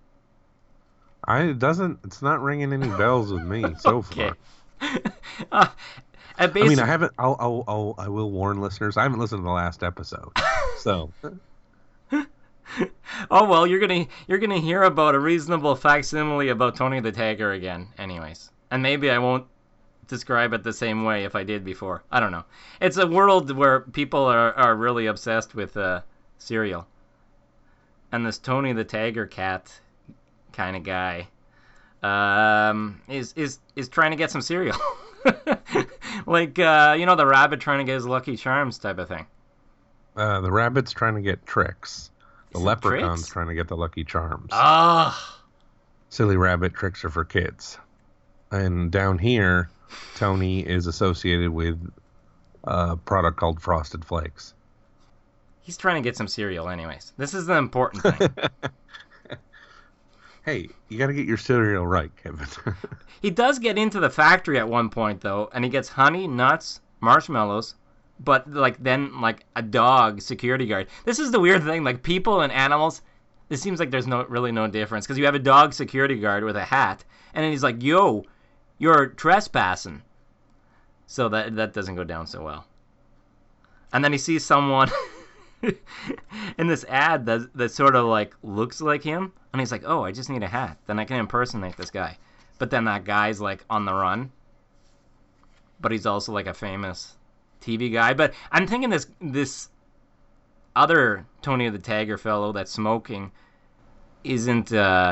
It's not ringing any bells with me so far. I haven't. I will warn listeners. I haven't listened to the last episode, so. Oh well, you're gonna hear about a reasonable facsimile about Tony the Tagger again, anyways. And maybe I won't describe it the same way if I did before. I don't know. It's a world where people are really obsessed with cereal. And this Tony the Tagger cat kind of guy is trying to get some cereal. Like the rabbit trying to get his Lucky Charms type of thing. The rabbit's trying to get tricks. The leprechaun's trying to get the Lucky Charms. Silly rabbit tricks are for kids. And down here, Tony is associated with a product called Frosted Flakes. He's trying to get some cereal anyways. This is the important thing. Hey, you got to get your cereal right, Kevin. He does get into the factory at one point, though, and he gets honey, nuts, marshmallows, but then a dog security guard. This is the weird thing, like people and animals, it seems like there's really no difference, because you have a dog security guard with a hat, and then he's like, yo, you're trespassing. So that doesn't go down so well. And then he sees someone in this ad that sort of like looks like him, and he's like, oh, I just need a hat, then I can impersonate this guy. But then that guy's like on the run, but he's also like a famous TV guy. But I'm thinking this other Tony the Tagger fellow that's smoking isn't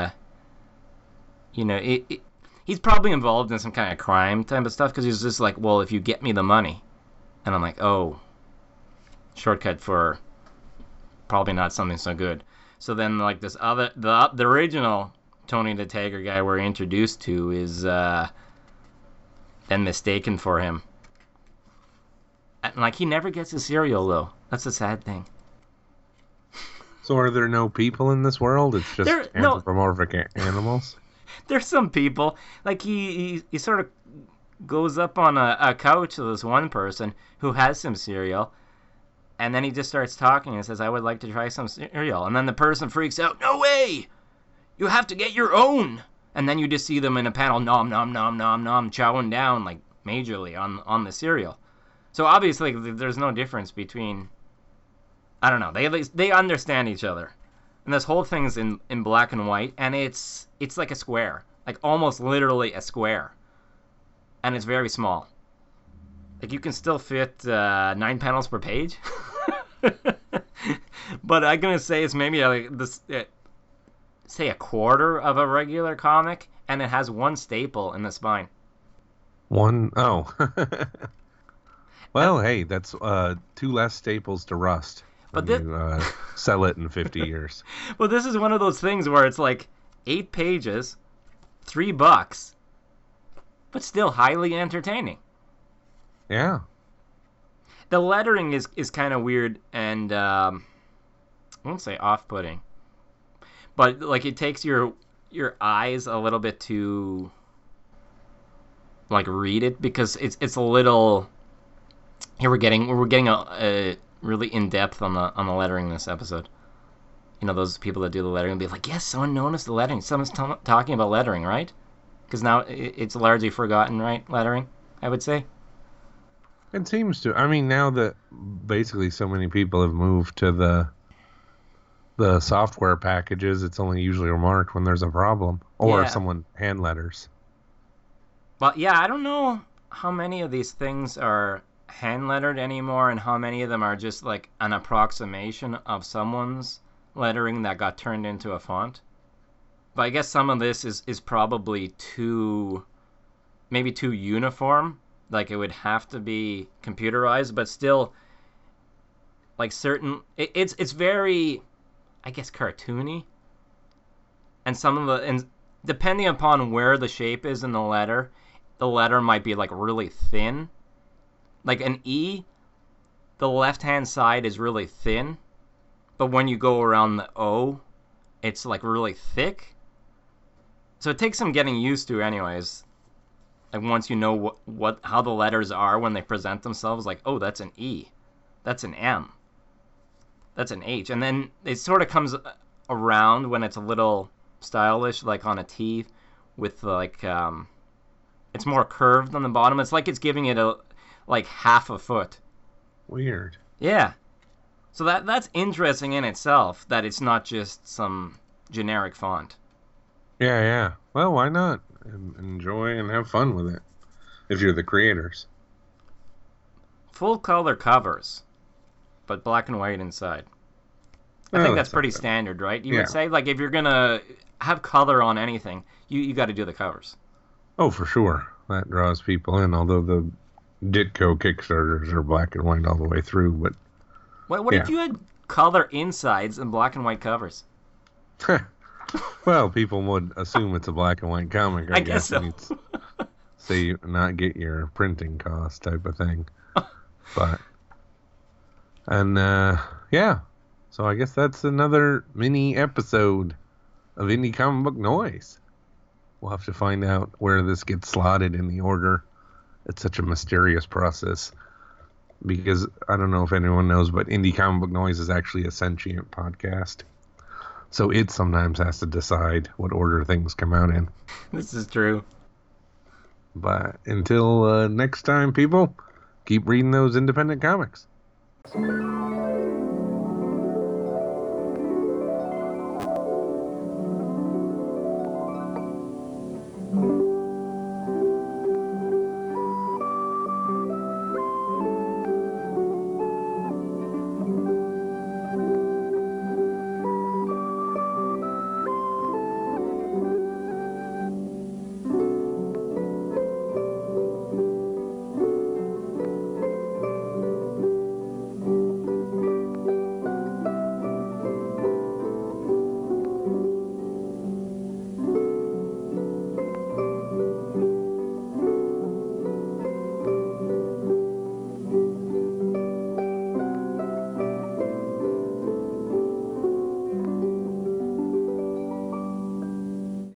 he's probably involved in some kind of crime type of stuff, because he's just like, well, if you get me the money. And I'm like, oh, shortcut for probably not something so good. So then, like, this other, the original Tony the Tiger guy we're introduced to is then mistaken for him. And, like, he never gets a cereal, though. That's a sad thing. So are there no people in this world? It's just anthropomorphic animals? There's some people. Like, he sort of goes up on a couch to this one person who has some cereal, and then he just starts talking and says, I would like to try some cereal. And then the person freaks out, no way! You have to get your own! And then you just see them in a panel, nom, nom, nom, nom, nom, chowing down, like, majorly on the cereal. So obviously there's no difference between, I don't know, they understand each other. And this whole thing's in black and white, and it's like a square. Like, almost literally a square. And it's very small. Like, you can still fit 9 panels per page. But I'm going to say it's maybe like this, say a quarter of a regular comic, and it has one staple in the spine. Oh. Well, hey, that's 2 less staples to rust when you sell it in 50 years. Well, this is one of those things where it's like 8 pages, $3, but still highly entertaining. Yeah. The lettering is kind of weird and I won't say off-putting, but like it takes your eyes a little bit to like read it because it's a little. Here we're getting a really in depth on the lettering in this episode. You know, those people that do the lettering will be like, yes, someone noticed the lettering. Someone's talking about lettering, right? Because now it's largely forgotten, right? Lettering, I would say. It seems to. I mean, now that basically so many people have moved to the software packages, it's only usually remarked when there's a problem or if someone hand letters. Well, yeah, I don't know how many of these things are hand lettered anymore and how many of them are just like an approximation of someone's lettering that got turned into a font. But I guess some of this is probably too uniform. Like, it would have to be computerized, but still, like, certain... It's very, I guess, cartoony. And some of the... And depending upon where the shape is in the letter might be, like, really thin. Like, an E, the left-hand side is really thin. But when you go around the O, it's, like, really thick. So it takes some getting used to anyways. Like, once you know how the letters are when they present themselves, like, oh, that's an E, that's an M, that's an H, and then it sort of comes around when it's a little stylish, like on a T, with like it's more curved on the bottom. It's like it's giving it like half a foot. Weird. Yeah. So that's interesting in itself. That it's not just some generic font. Yeah. Well, why not? Enjoy and have fun with it if you're the creators. Full color covers, but black and white inside. I think that's pretty standard, right? You would say, like, if you're gonna have color on anything, you got to do the covers. Oh, for sure. That draws people in. Although the Ditko Kickstarters are black and white all the way through, but what if you had color insides and black and white covers? Well, people would assume it's a black and white comic. I guess so. So you not get your printing cost type of thing. But so I guess that's another mini episode of Indie Comic Book Noise. We'll have to find out where this gets slotted in the order. It's such a mysterious process because I don't know if anyone knows, but Indie Comic Book Noise is actually a sentient podcast. So it sometimes has to decide what order things come out in. This is true. But until next time, people, keep reading those independent comics.